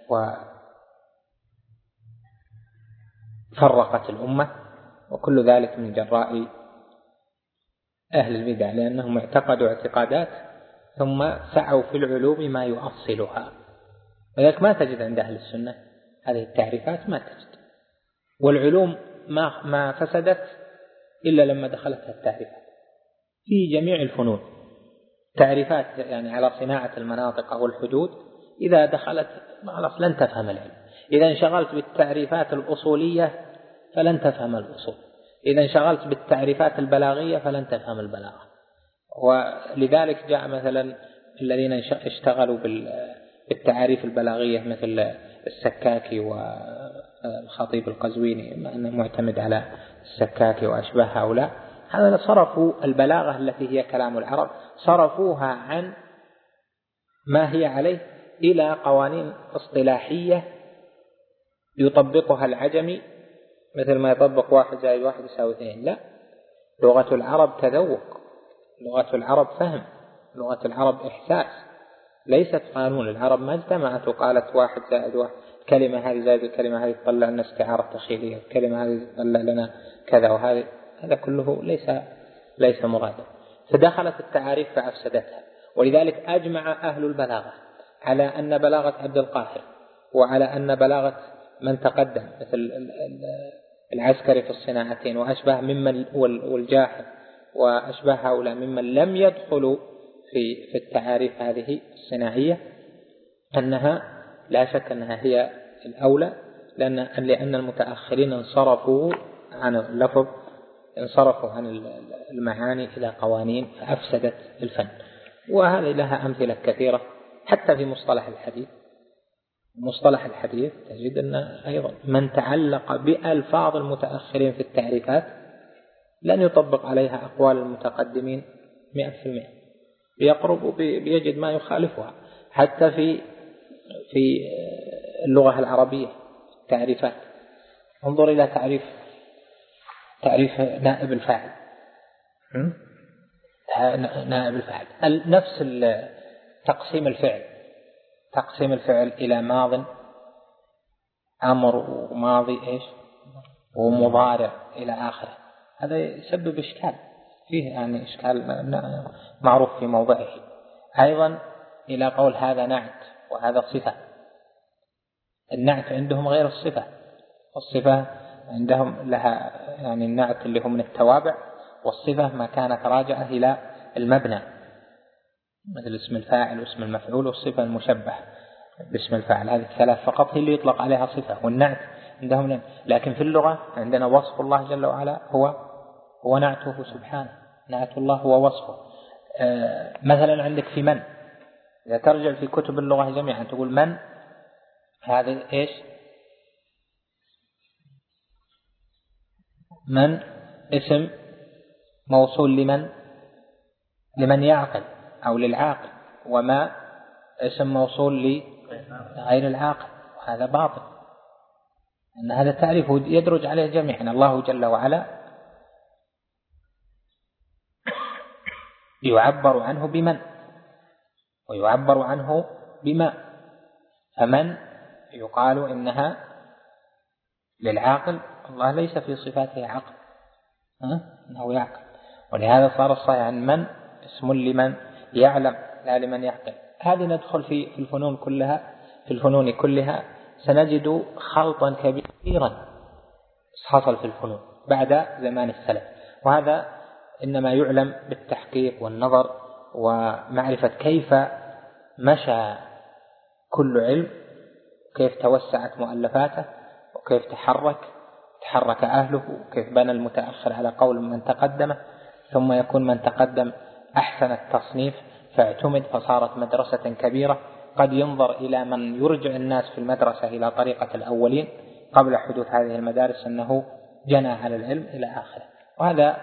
وفرقت الأمة، وكل ذلك من جراء أهل البدع، لأنهم اعتقدوا اعتقادات ثم سعوا في العلوم ما يؤصلها. ولذلك ما تجد عند أهل السنة هذه التعريفات، ما تجد. والعلوم ما ما فسدت إلا لما دخلتها التعريفات في جميع الفنون. تعريفات يعني على صناعة المناطق أو الحدود إذا دخلت خلاص لن تفهم العلم. إذا انشغلت بالتعريفات الأصولية فلن تفهم الأصول. إذا انشغلت بالتعريفات البلاغية فلن تفهم البلاغة. ولذلك جاء مثلا الذين اشتغلوا بالتعاريف البلاغية مثل السكاكي والخطيب القزويني، أنه معتمد على السكاكي وأشباه هؤلاء. هذا صرفوا البلاغة التي هي كلام العرب، صرفوها عن ما هي عليه إلى قوانين اصطلاحية يطبقها العجمي مثل ما يطبق واحد زائد واحد يساوي اثنين. لا، لغة العرب تذوق، لغة العرب فهم، لغة العرب إحساس، ليست قانون. العرب ما اجتمعت وقالت واحد زائد واحد، كلمة هذه زائد الكلمة هذه تطلع لنا استعارة تخيلية، الكلمة هذه تطلع لنا كذا وهذه، هذا كله ليس ليس مرادا. فدخلت التعاريف فأفسدتها. ولذلك أجمع أهل البلاغة على أن بلاغة عبد القاهر وعلى أن بلاغة من تقدم مثل العسكري في الصناعتين وأشبه ممن والجاحظ وأشبه هؤلاء ممن لم يدخلوا في في التعاريف هذه الصناعية، أنها لا شك أنها هي الأولى، لأن لأن المتأخرين انصرفوا عن اللفظ، انصرفوا عن المعاني إلى قوانين فأفسدت الفن. وهذه لها أمثلة كثيرة حتى في مصطلح الحديث. مصطلح الحديث تجد أن أيضا من تعلق بألفاظ المتأخرين في التعريفات لن يطبق عليها أقوال المتقدمين مئة في المئة، بيقرب بيجد ما يخالفها. حتى في في اللغة العربية تعريفات، انظر إلى تعريف تعريف نائب الفاعل. نائب الفاعل نفس تقسيم الفعل، تقسيم الفعل إلى ماض أمر وماضي إيش ومضارع إلى آخره. هذا يسبب إشكال فيه، يعني إشكال معروف في موضعه. أيضا إلى قول هذا نعت وهذا صفة. النعت عندهم غير الصفة، والصفة عندهم لها يعني النعت اللي هو من التوابع، والصفة ما كانت راجعة إلى المبنى مثل اسم الفاعل واسم المفعول والصفة المشبه باسم الفاعل. هذه الثلاث فقط هي اللي يطلق عليها صفة، والنعت عندهم لن. لكن في اللغة عندنا وصف الله جل وعلا هو هو نعته سبحانه، نعت الله هو وصفه. آه مثلا عندك في من، إذا ترجع في كتب اللغة جميعا تقول من، هذا إيش؟ من اسم موصول لمن؟ لمن يعقل أو للعاقل. وما اسم موصول لغير العاقل، وهذا باطل، أن هذا التعريف يدرج عليه جميعا. الله جل وعلا يعبر عنه بمن ويعبر عنه بما. فمن يقال إنها للعاقل، الله ليس في صفاته عقل، إنه يعقل. ولهذا صار الصحيح عن من اسم لمن يعلم لا لمن يعقل. هذه ندخل في في الفنون كلها، في الفنون كلها سنجد خلطا كبيرا حصل في الفنون بعد زمان السلف. وهذا إنما يعلم بالتحقيق والنظر ومعرفة كيف مشى كل علم، كيف توسعت مؤلفاته، وكيف تحرك تحرك أهله، وكيف بنى المتأخر على قول من تقدمه، ثم يكون من تقدم أحسن التصنيف، فاعتمد فصارت مدرسة كبيرة. قد ينظر إلى من يرجع الناس في المدرسة إلى طريقة الأولين قبل حدوث هذه المدارس أنه جنى على العلم إلى آخره. وهذا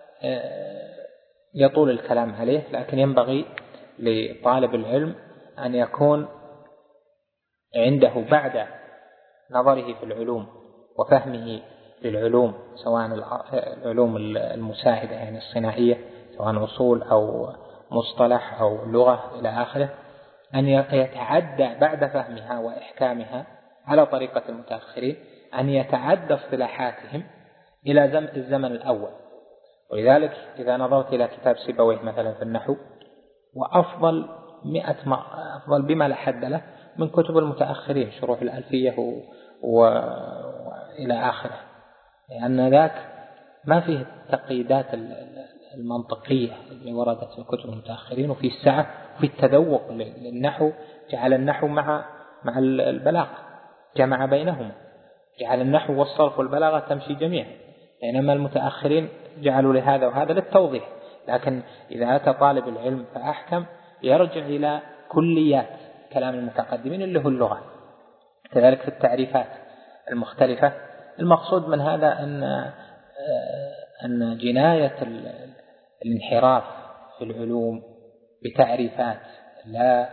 يطول الكلام عليه، لكن ينبغي لطالب العلم أن يكون عنده بعد نظره في العلوم وفهمه للعلوم، سواء العلوم المساعدة يعني الصناعية، سواء أصول أو مصطلح أو لغة إلى آخره، أن يتعدى بعد فهمها وإحكامها على طريقة المتأخرين أن يتعدى اصطلاحاتهم إلى الزمن الأول. ولذلك إذا نظرت إلى كتاب سيبويه مثلا في النحو، وأفضل مئة أفضل بما لا حد له من كتب المتأخرين، شروح الألفية وإلى آخره، لأن ذاك ما فيه التقييدات المنطقية اللي وردت في كتب المتأخرين، وفي السعة وفي التذوق للنحو. جعل النحو مع مع البلاغة، جمع بينهما، جعل النحو والصرف والبلاغة تمشي جميعا، بينما المتأخرين جعلوا لهذا وهذا للتوضيح. لكن إذا أتى طالب العلم فأحكم يرجع إلى كليات كلام المتقدمين اللي هو اللغة. كذلك في التعريفات المختلفة. المقصود من هذا أن أن جناية الانحراف في العلوم بتعريفات لا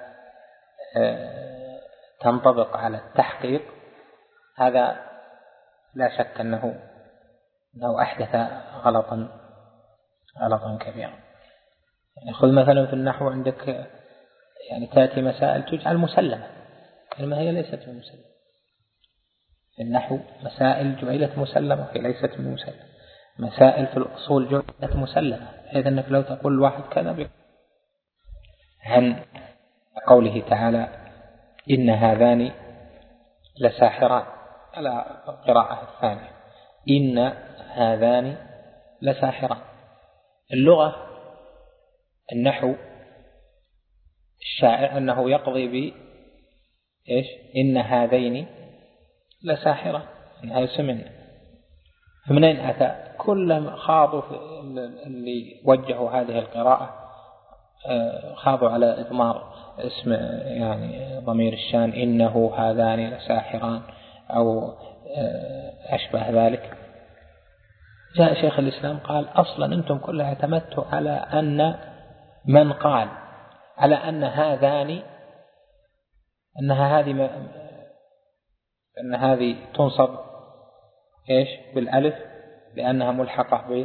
تنطبق على التحقيق، هذا لا شك أنه أنه أحدث غلطا غلطا كبيرا. يعني خذ مثلا في النحو عندك يعني تأتي مسائل تجعل مسلمة، كلمة هي ليست مسلمة. في النحو مسائل جعلت مسلمة وهي ليست مسلمة. مسائل في الأصول جعلت مسلمة، بحيث أنك لو تقول الواحد كذا. عن قوله تعالى إن هذان لساحران، على قراءة الثانية إن هذان لساحران. اللغة النحو الشاعر أنه يقضي ب إيش؟ إن هذين لساحران، إنها يسمن. فمنين أتى؟ كل خاضوا اللي وجهوا هذه القراءة خاضوا على إضمار اسم يعني ضمير الشان، إنه هذان لساحران أو أشبه ذلك. جاء شيخ الإسلام قال أصلا أنتم كلها اعتمدتوا على أن من قال على أن هذان أنها هذه أن هذه تنصب إيش بالألف لأنها ملحقة ب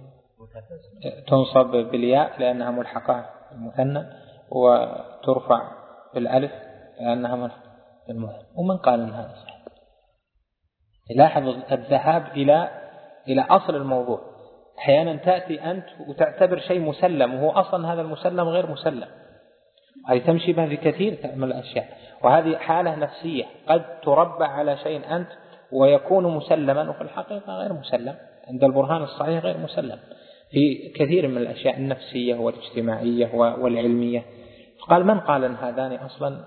تنصب بالياء لأنها ملحقة بالمثنى، وترفع بالألف لأنها ملحقة بالمثنى. ومن قال أن هذا صحيح؟ لاحظ الذهاب إلى إلى أصل الموضوع. أحيانا تأتي أنت وتعتبر شيء مسلم وهو أصلا هذا المسلم غير مسلم. هذه تمشي بها في كثير من الأشياء، وهذه حالة نفسية قد تربع على شيء أنت ويكون مسلما وفي الحقيقة غير مسلم، عند البرهان الصحيح غير مسلم في كثير من الأشياء النفسية والاجتماعية والعلمية. قال من قال أن هذان أصلا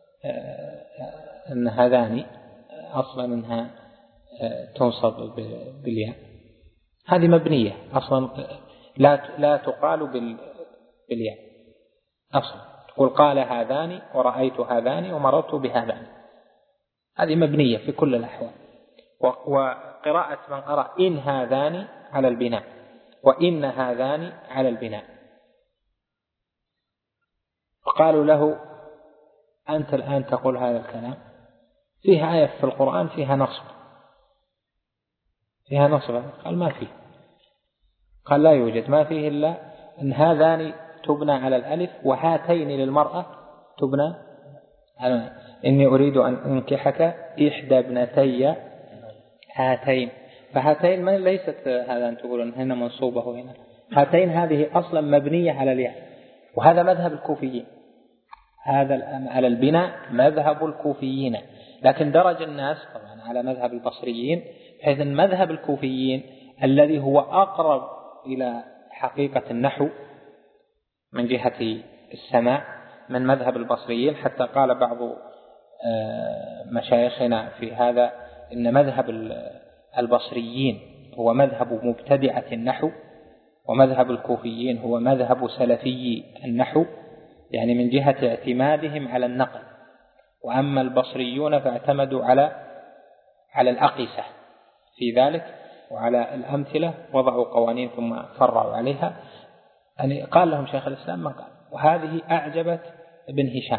أن هذان أصلا أنها تنصب بالياء، هذه مبنية أصلا لا لا تقال بالياء أصلا. تقول قال هذان ورأيت هذان ومررت بهذان، هذه مبنية في كل الأحوال. وقراءة من قرأ إن هذان على البناء وإن هذان على البناء. فقالوا له أنت الآن تقول هذا الكلام، فيها آية في القرآن فيها نصب فيها نصب قال ما فيه، قال لا يوجد، ما فيه إلا أن هذان تبنى على الألف وهاتين للمرأة تبنى على إني أريد أن أنكحك إحدى ابنتي هاتين. فهاتين ما ليست هذا أن تقولون هنا منصوبة هنا، هاتين هذه أصلا مبنية على الياء، وهذا مذهب الكوفيين، هذا على البناء مذهب الكوفيين. لكن درج الناس طبعا على مذهب البصريين، بحيث أن مذهب الكوفيين الذي هو أقرب إلى حقيقة النحو من جهة السماع من مذهب البصريين. حتى قال بعض مشايخنا في هذا إن مذهب البصريين هو مذهب مبتدعة النحو، ومذهب الكوفيين هو مذهب سلفي النحو، يعني من جهة اعتمادهم على النقل. وأما البصريون فاعتمدوا على على الأقيسة في ذلك وعلى الأمثلة، وضعوا قوانين ثم فرعوا عليها. يعني قال لهم شيخ الإسلام ما قال، وهذه أعجبت ابن هشام،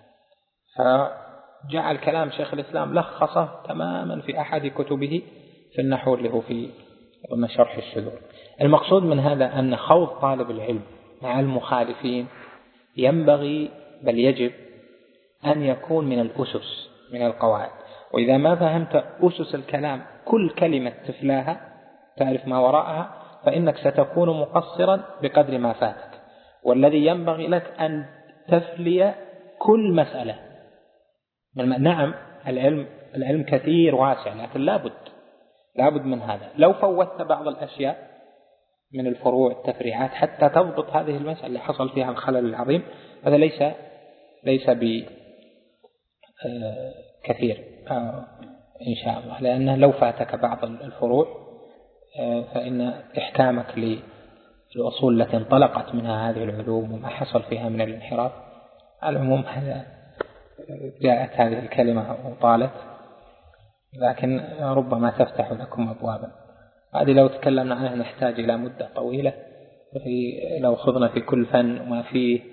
فجعل كلام شيخ الإسلام لخصه تماما في أحد كتبه في النحو اللي هو في شرح الشذور. المقصود من هذا أن خوض طالب العلم مع المخالفين ينبغي بل يجب أن يكون من الأسس، من القواعد. وإذا ما فهمت أسس الكلام كل كلمة تفلاها تعرف ما وراءها، فإنك ستكون مقصرا بقدر ما فاتك. والذي ينبغي لك أن تفلي كل مسألة. نعم العلم العلم كثير واسع، لكن لابد لابد من هذا. لو فوتت بعض الأشياء من الفروع التفريعات حتى تضبط هذه المسألة اللي حصل فيها الخلل العظيم، هذا ليس ليس بكثير إن شاء الله، لأنه لو فاتك بعض الفروع فإن إحكامك للأصول التي انطلقت منها هذه العلوم وما حصل فيها من الانحراف. على العموم هذا جاءت هذه الكلمة وطالت، لكن ربما تفتح لكم أبوابا. هذه لو تكلمنا عنها نحتاج إلى مدة طويلة، لو خضنا في كل فن وما فيه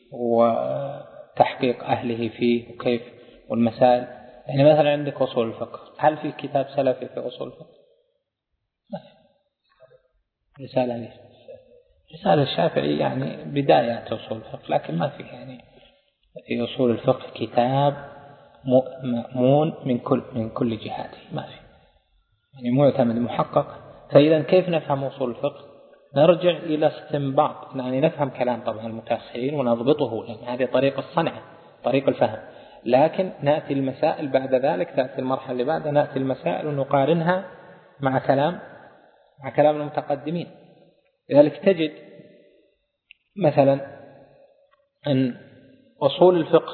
وتحقيق أهله فيه وكيف والمسائل. يعني مثلا عندك أصول الفقه، هل في كتاب سلفي في أصول الفقه؟ ما في. رسالة ليش؟ رسالة الشافعي يعني بداية أصول الفقه، لكن ما في يعني في أصول الفقه كتاب مأمون من كل من كل جهاته، ما في يعني معتمد محقق. فإذا كيف نفهم أصول الفقه؟ نرجع إلى استنباط، يعني نفهم كلام طبعا المتأخرين ونضبطه، لأن هذه طريقة الصنعة، طريق الفهم. لكن نأتي المسائل بعد ذلك، تأتي المرحلة اللي بعدها، نأتي المسائل ونقارنها مع كلام مع كلام المتقدمين. لذلك تجد مثلا أن أصول الفقه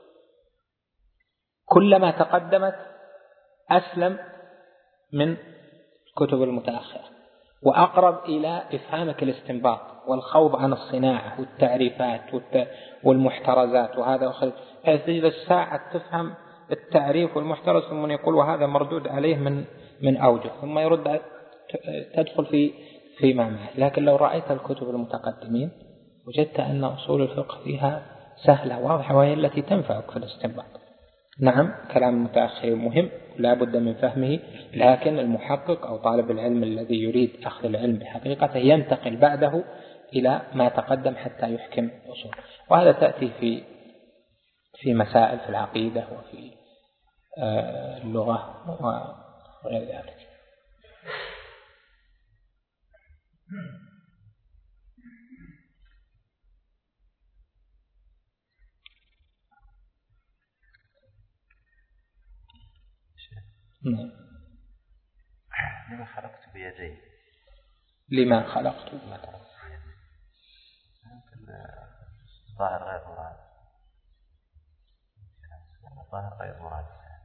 كلما تقدمت أسلم من كتب المتأخرة وأقرب إلى إفهامك الاستنباط والخوض عن الصناعة والتعريفات والمحترزات وهذا وخلق. تجلس ساعة تفهم التعريف والمحترز ثم يقول وهذا مردود عليه من من أوجه، ثم يرد تدخل في في معه. لكن لو رأيت الكتب المتقدمين وجدت أن أصول الفقه فيها سهلة واضحة، وهي التي تنفعك في الاستنباط. نعم كلام المتأخر مهم لا بد من فهمه، لكن المحقق أو طالب العلم الذي يريد أخذ العلم بحقيقته ينتقل بعده إلى ما تقدم حتى يحكم أصول. وهذا تأتي في في مسائل في العقيدة وفي اللغة وغير ذلك. نعم. لما خلقت بيدي لما خلقت ما ترى ظاهر غير مراد، ظاهر غير مراد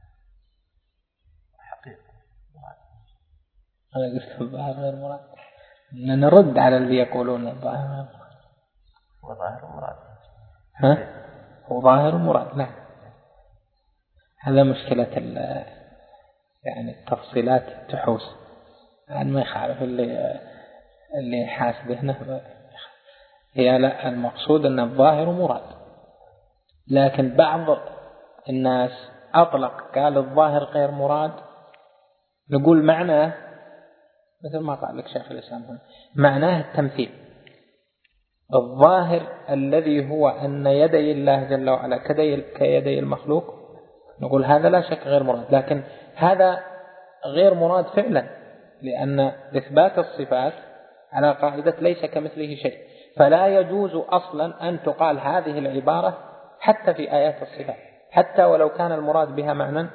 حقيقة مراد. أنا قلت الظاهر غير مراد، نرد على اللي يقولون الظاهر غير مراد. هو ظاهر مراد. ها؟ هو ظاهر مراد. لا، هذا مشكلة يعني التفصيلات تحوس، يعني ما يخالف اللي اللي حاسب هنا. هي لا، المقصود أن الظاهر مراد، لكن بعض الناس أطلق قال الظاهر غير مراد. نقول معناه مثل ما قال لك شيخ الإسلام هنا، معناه التمثيل. الظاهر الذي هو أن يدي الله جل وعلا كيدي المخلوق، نقول هذا لا شك غير مراد، لكن هذا غير مراد فعلا، لأن إثبات الصفات على قاعدة ليس كمثله شيء، فلا يجوز أصلا أن تقال هذه العبارة حتى في آيات الصفات، حتى ولو كان المراد بها معنى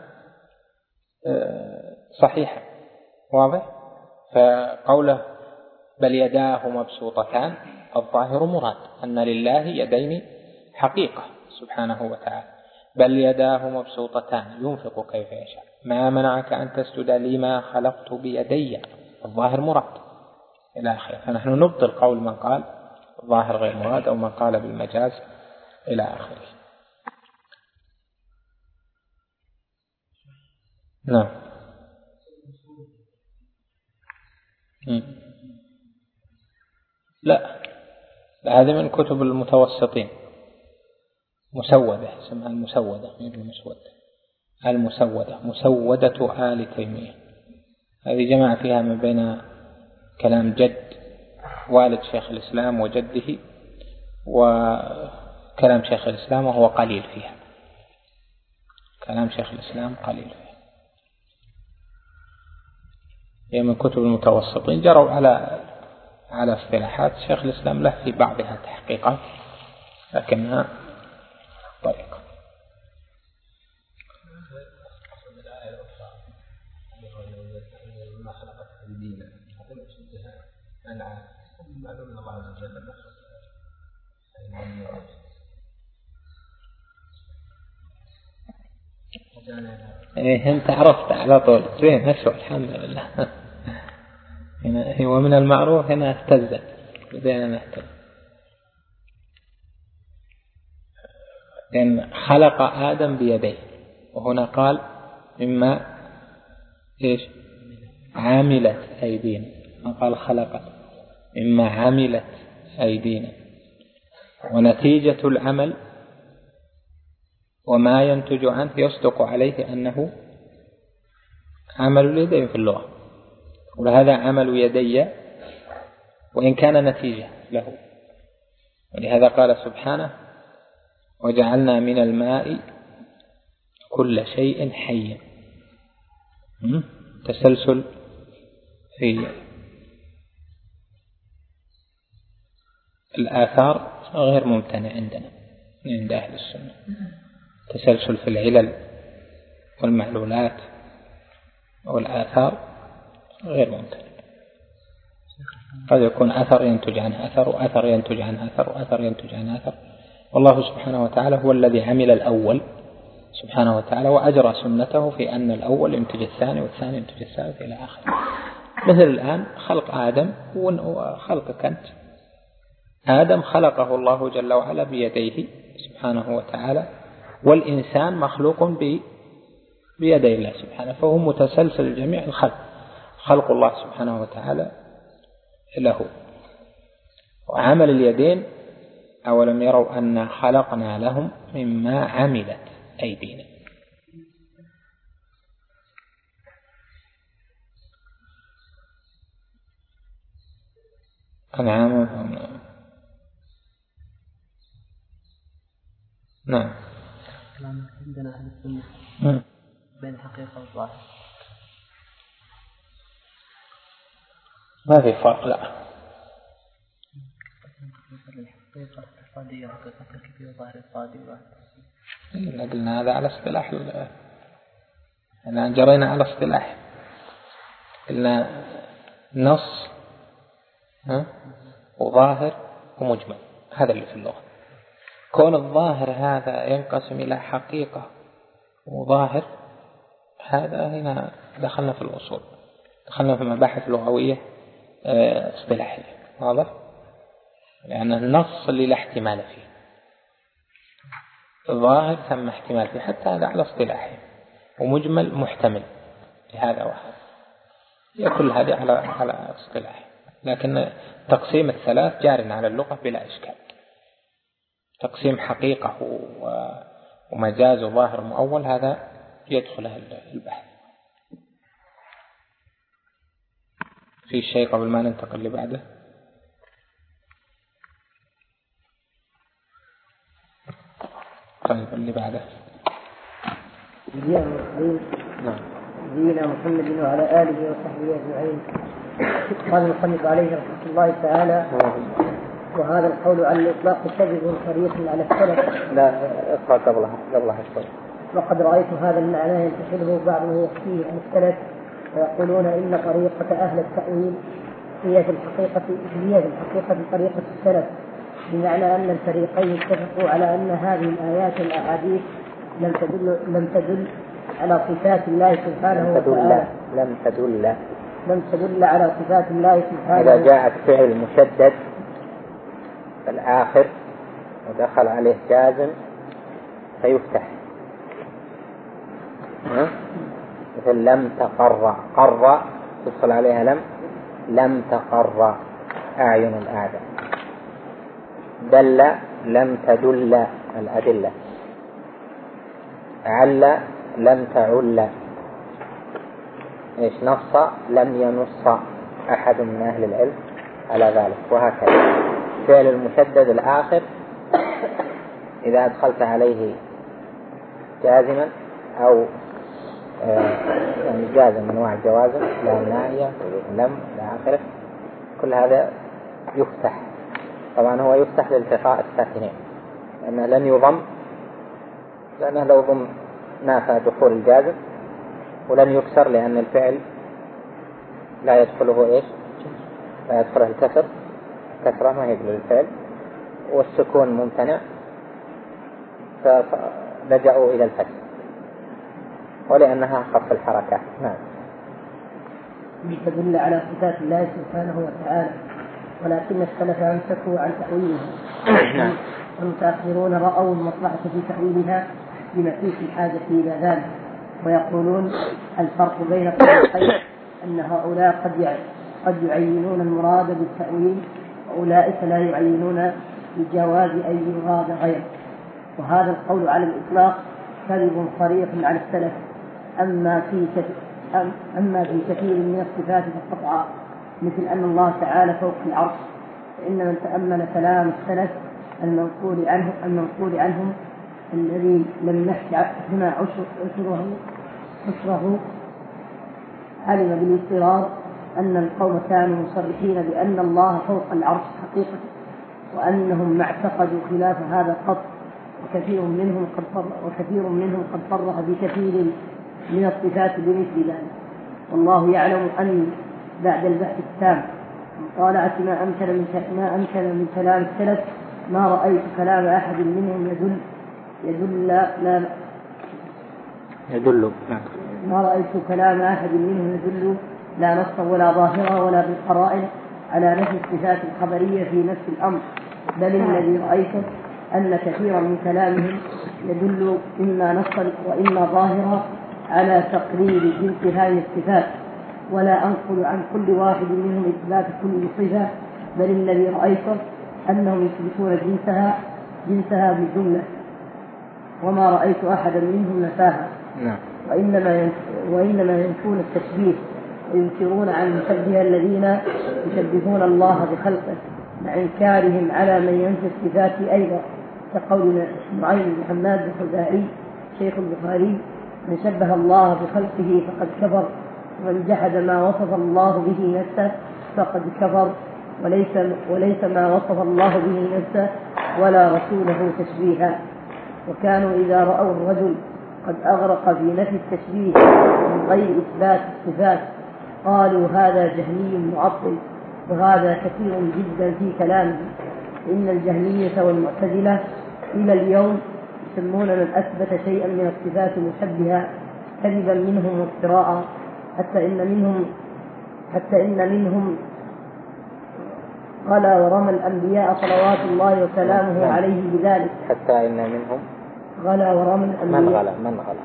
صحيحا واضح. فقوله بل يداه مبسوطتان الظاهر مراد أن لله يدين حقيقة سبحانه وتعالى، بل يداه مبسوطتان ينفق كيف يشاء، ما منعك أن تسجد لما خلقت بيدي، الظاهر مراد إلى آخره. فنحن نبطل قول من قال الظاهر غير مراد أو من قال بالمجاز إلى آخره. نعم. لا هذه من كتب المتوسطين، مسودة اسمها المسودة، المسودة المسودة مسودة آل تيمية. هذه جمع فيها ما بين كلام جد والد شيخ الإسلام وجده وكلام شيخ الإسلام، وهو قليل فيها، كلام شيخ الإسلام قليل فيها. هي من كتب المتوسطين، جروا على على اصطلاحات شيخ الإسلام، له في بعضها تحقيقات لكنها طريقة. إيه أنت عرفت على طول، زين أسوأ الحمد لله. هنا هو من المعروف، هنا اهتزت بدينا نهتز، لأن خلق آدم بيديه، وهنا قال مما إيش عملت أيدينا، ما قال خلقت، مما عملت أيدينا. ونتيجة العمل وما ينتج عنه يصدق عليه أنه عمل اليدين في اللغة، ولهذا عمل يدي وإن كان نتيجة له. ولهذا قال سبحانه وجعلنا من الماء كل شيء حي. تسلسل في الآثار غير ممتنع عندنا عند أهل السنة، تسلسل في العلل والمعلولات والآثار غير ممتنع. قد يكون أثر ينتج عنه أثر، وأثر ينتج عنه أثر، وأثر ينتج عنه أثر. والله سبحانه وتعالى هو الذي عمل الأول سبحانه وتعالى، وأجرى سنته في أن الأول ينتج الثاني، والثاني ينتج الثالث إلى آخره. مثل الآن خلق آدم وخلقك أنت. آدم خلقه الله جل وعلا بيديه سبحانه وتعالى، والإنسان مخلوق بيدي الله سبحانه، فهو متسلسل جميع الخلق، خلق الله سبحانه وتعالى له. وعمل اليدين أولم يروا أن خلقنا لهم مما عملت أيدينا. أنعام. نعم. عندنا أهل السنة بين الحقيقة والظاهر ما في فرق، لا. الحقيقة الاقتصادية وحقيقة الكيفية وظاهر الصادي. قلنا هذا على اصطلاح، أنا جرينا على اصطلاح، قلنا نص وظاهر ومجمل، هذا اللي في اللغة. كون الظاهر هذا ينقسم إلى حقيقة وظاهر، هذا هنا دخلنا في الأصول، دخلنا في مباحث لغوية اصطلاحية، واضح؟ لأن النص اللي لا احتمال فيه، الظاهر ثم احتمال فيه، حتى هذا على اصطلاحي، ومجمل محتمل لهذا وهذا، هي كل هذه على على اصطلاحي. لكن تقسيم الثلاث جار على اللغة بلا إشكال، تقسيم حقيقة ومجاز وظاهر مؤول، هذا يدخله البحث. في شيء قبل ما ننتقل اللي بعده؟ طيب اللي بعده. نعم. نبينا محمد وعلى آله وصحبه أجمعين. قال المصنف عليه رحمة الله تعالى: وهذا القول على الإطلاق كذب صريح على السلف. لا اقرأ قبلها قبلها شوي. وقد رأيت هذا المعنى ينتشره بعضهم يحكيه عن السلف، ويقولون إن طريقة أهل التأويل هي في الحقيقة هي في الحقيقة طريقة السلف، بمعنى أن الفريقين اتفقوا على أن هذه الآيات والأحاديث لم تدل لم تدل على صفات الله سبحانه وتعالى لم تدل لم تدل على صفات الله سبحانه. إذا جاءت فعل مشدد في الآخر ودخل عليه جازم فيفتح، مثل لم تقر، قر تدخل عليها لم، لم تقر أعين الأعداء. دل لم تدل الأدلة. عل لم تعل. إيش نص لم ينص أحد من أهل العلم على ذلك، وهكذا. فعل المشدد الآخر إذا أدخلت عليه جازما أو يعني جازم من أنواع الجوازم، لا ناهية لم إلى آخره، كل هذا يفتح. طبعا هو يفتح لالتقاء الساكنين، لأنه لن يضم، لأنه لو ضم نافى دخول الجازم، ولن يكسر لأن الفعل لا يدخله إيش؟ لا يدخله الكسر، كسرة ما يدخل الفعل، والسكون ممتنع، فلجأوا إلى الفتح، ولأنها خف الحركات. نعم. تدل على صفات الله سبحانه وتعالى، ولكن السلف أمسكوا عن تأويلها، والمتأخرون رأوا المصلحة في تأويلها بما فيه الحاجة إلى ذلك، ويقولون الفرق بين الطريقين أن هؤلاء قد قد يعينون المراد بالتأويل، وأولئك لا يعينون بجواز أي مراد غيره. وهذا القول على الإطلاق كذب صريح على السلف. أما في أما في كثير من الصفات فقطعا، مثل أن الله تعالى فوق العرش، فإن من تأمل كلام السلف المنقول عنه المنقول عنهم الذي لم نحكي هنا عشره عشره علم بالاضطرار أن القوم كانوا مصرحين بأن الله فوق العرش حقيقة، وأنهم ما اعتقدوا خلاف هذا قط، وكثير منهم قد وكثير منهم قد صرح بكثير من الصفات بمثل ذلك. والله يعلم أن بعد البحث التام ومطالعة ما أمكن من ما أمكن من كلام السلف ما رأيت كلام أحد منهم يدل يدل لا يدل ما رأيت كلام أحد منهم يدل لا نصا ولا ظاهرا ولا بالقرائن على نفي الصفات الخبرية في نفس الأمر، بل الذي رأيته أن كثيرا من كلامهم يدل إما نصا وإما ظاهرا على تقرير جنس هذه الصفات، ولا أنقل عن كل واحد منهم إثبات كل صفة، بل الذي رأيته أنهم يثبتون جنسها جنسها بالجملة، وما رأيت أحدا منهم نفاها. وإنما وإنما ينفون التشبيه وينكرون عن المشبهة الذين يشبهون الله بخلقه، مع إنكارهم على من ينفي الصفات أيضا، كقول معين بن حماد الخزاعي شيخ البخاري: من شبه الله بخلقه فقد كفر، ومن جحد ما وصف الله به نفسه فقد كفر، وليس, وليس ما وصف الله به نفسه ولا رسوله تشبيها. وكانوا إذا رأوا الرجل قد أغرق في نفي التشبيه من غير إثبات الصفات قالوا هذا جهمي معطل، وهذا كثير جدا في كلامه. إن الجهمية والمعتزلة إلى اليوم يسمون من أثبت شيئا من الصفات مشبهة كذبا منهم وافتراء، حتى إن منهم حتى إن منهم غلا ورمى الأنبياء صلوات الله وسلامه عليه بذلك. حتى إن منهم غلا ورمى الأنبياء من غلا من غلا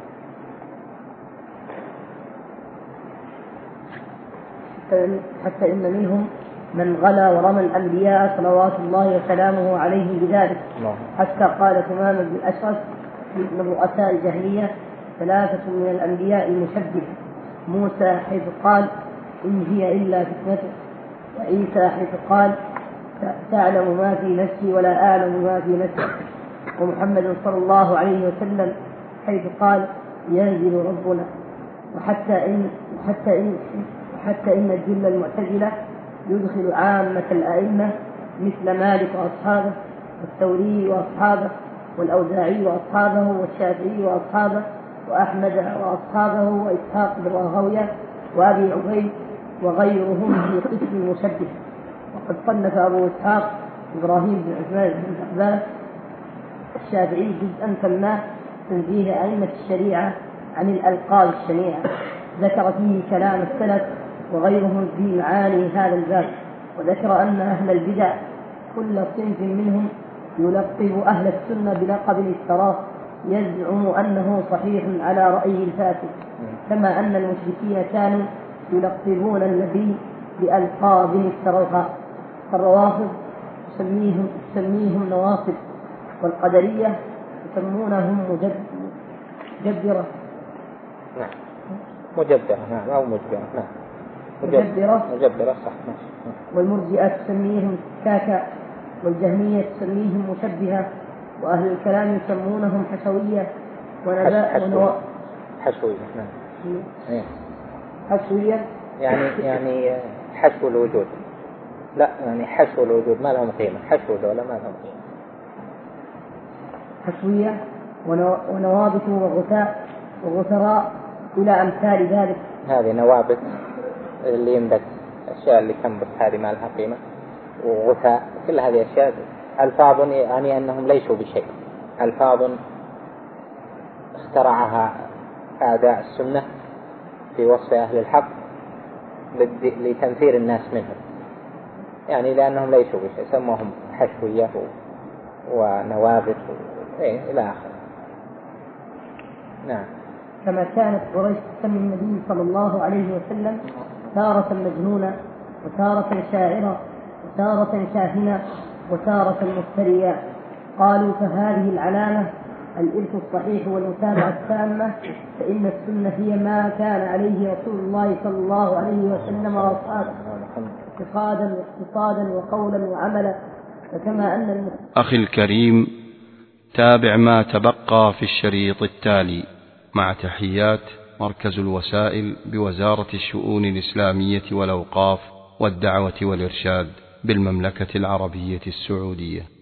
حتى إن منهم من غلا ورمى الأنبياء صلوات الله وسلامه عليه بذلك، حتى قال ثمامة بن الأشرف من رؤساء الجهمية: ثلاثة من الأنبياء المشبه، موسى حيث قال إن هي إلا فتنتك، وعيسى حيث قال تعلم ما في نفسي ولا أعلم ما في نفسك، ومحمد صلى الله عليه وسلم حيث قال ينزل ربنا. وحتى إن حتى إن حتى إن الجل المعتزلة يدخل عامة الأئمة مثل مالك وأصحابه، والثوري وأصحابه، والأوزاعي وأصحابه، والشافعي وأصحابه، وأحمد وأصحابه، وإسحاق بن راهويه، وأبي عبيد وغيرهم في قسم المشبه. وقد صنف أبو إسحاق إبراهيم بن عثمان بن عباس الشافعي جزءا سماه تنزيه أئمة الشريعة عن الألقاب الشنيعة، ذكر فيه كلام السلف وغيرهم في معاني هذا الباب، وذكر أن أهل البدع كل صنف منهم يلقب أهل السنة بلقب اشتراه يزعم أنه صحيح على رأيه الفاسد، كما أن المشركين كانوا يلقبون النبي بألقاب اشتروها، فالروافض تسميهم, تسميهم نواصب، والقدرية يسمونهم مجبرة نعم مجبرة نعم أو مجبرة نعم مجبرة مجبرة صح. والمرجئة تسميهم سكاكا، والجهمية تسميهم مشبهة، وأهل الكلام يسمونهم حشوية ونباء ونوا... حشوية نعم حشوية يعني يعني حشو الوجود، لا يعني حشو الوجود ما لهم قيمة، حشو دولة ما لهم قيمة. حشوية ونوابت وغثاء وغثراء إلى أمثال ذلك. هذه نوابت اللي ينبت، الأشياء اللي تنبت هذه ما لها قيمة، وغثاء، كل هذه أشياء ألفاظ يعني أنهم ليسوا بشيء، ألفاظ اخترعها أعداء السنة في وصف أهل الحق لتنفير الناس منهم، يعني لأنهم ليسوا بشيء سموهم حشوية ونوابت إيه إلى آخره. نعم. كما كانت قريش تسمي النبي صلى الله عليه وسلم تارة مجنونا، وتارة شاعرا، وتارة كاهنا، وتارة مفتريا. قالوا فهذه العلامة الإرث الصحيح والمتابعة التامة، فإن السنة هي ما كان عليه رسول الله صلى الله عليه وسلم وأصحابه اعتقادا واقتصادا وقولا وعملا. فكما أن الم... أخي الكريم، تابع ما تبقى في الشريط التالي مع تحيات مركز الوسائل بوزارة الشؤون الإسلامية والأوقاف والدعوة والإرشاد بالمملكة العربية السعودية.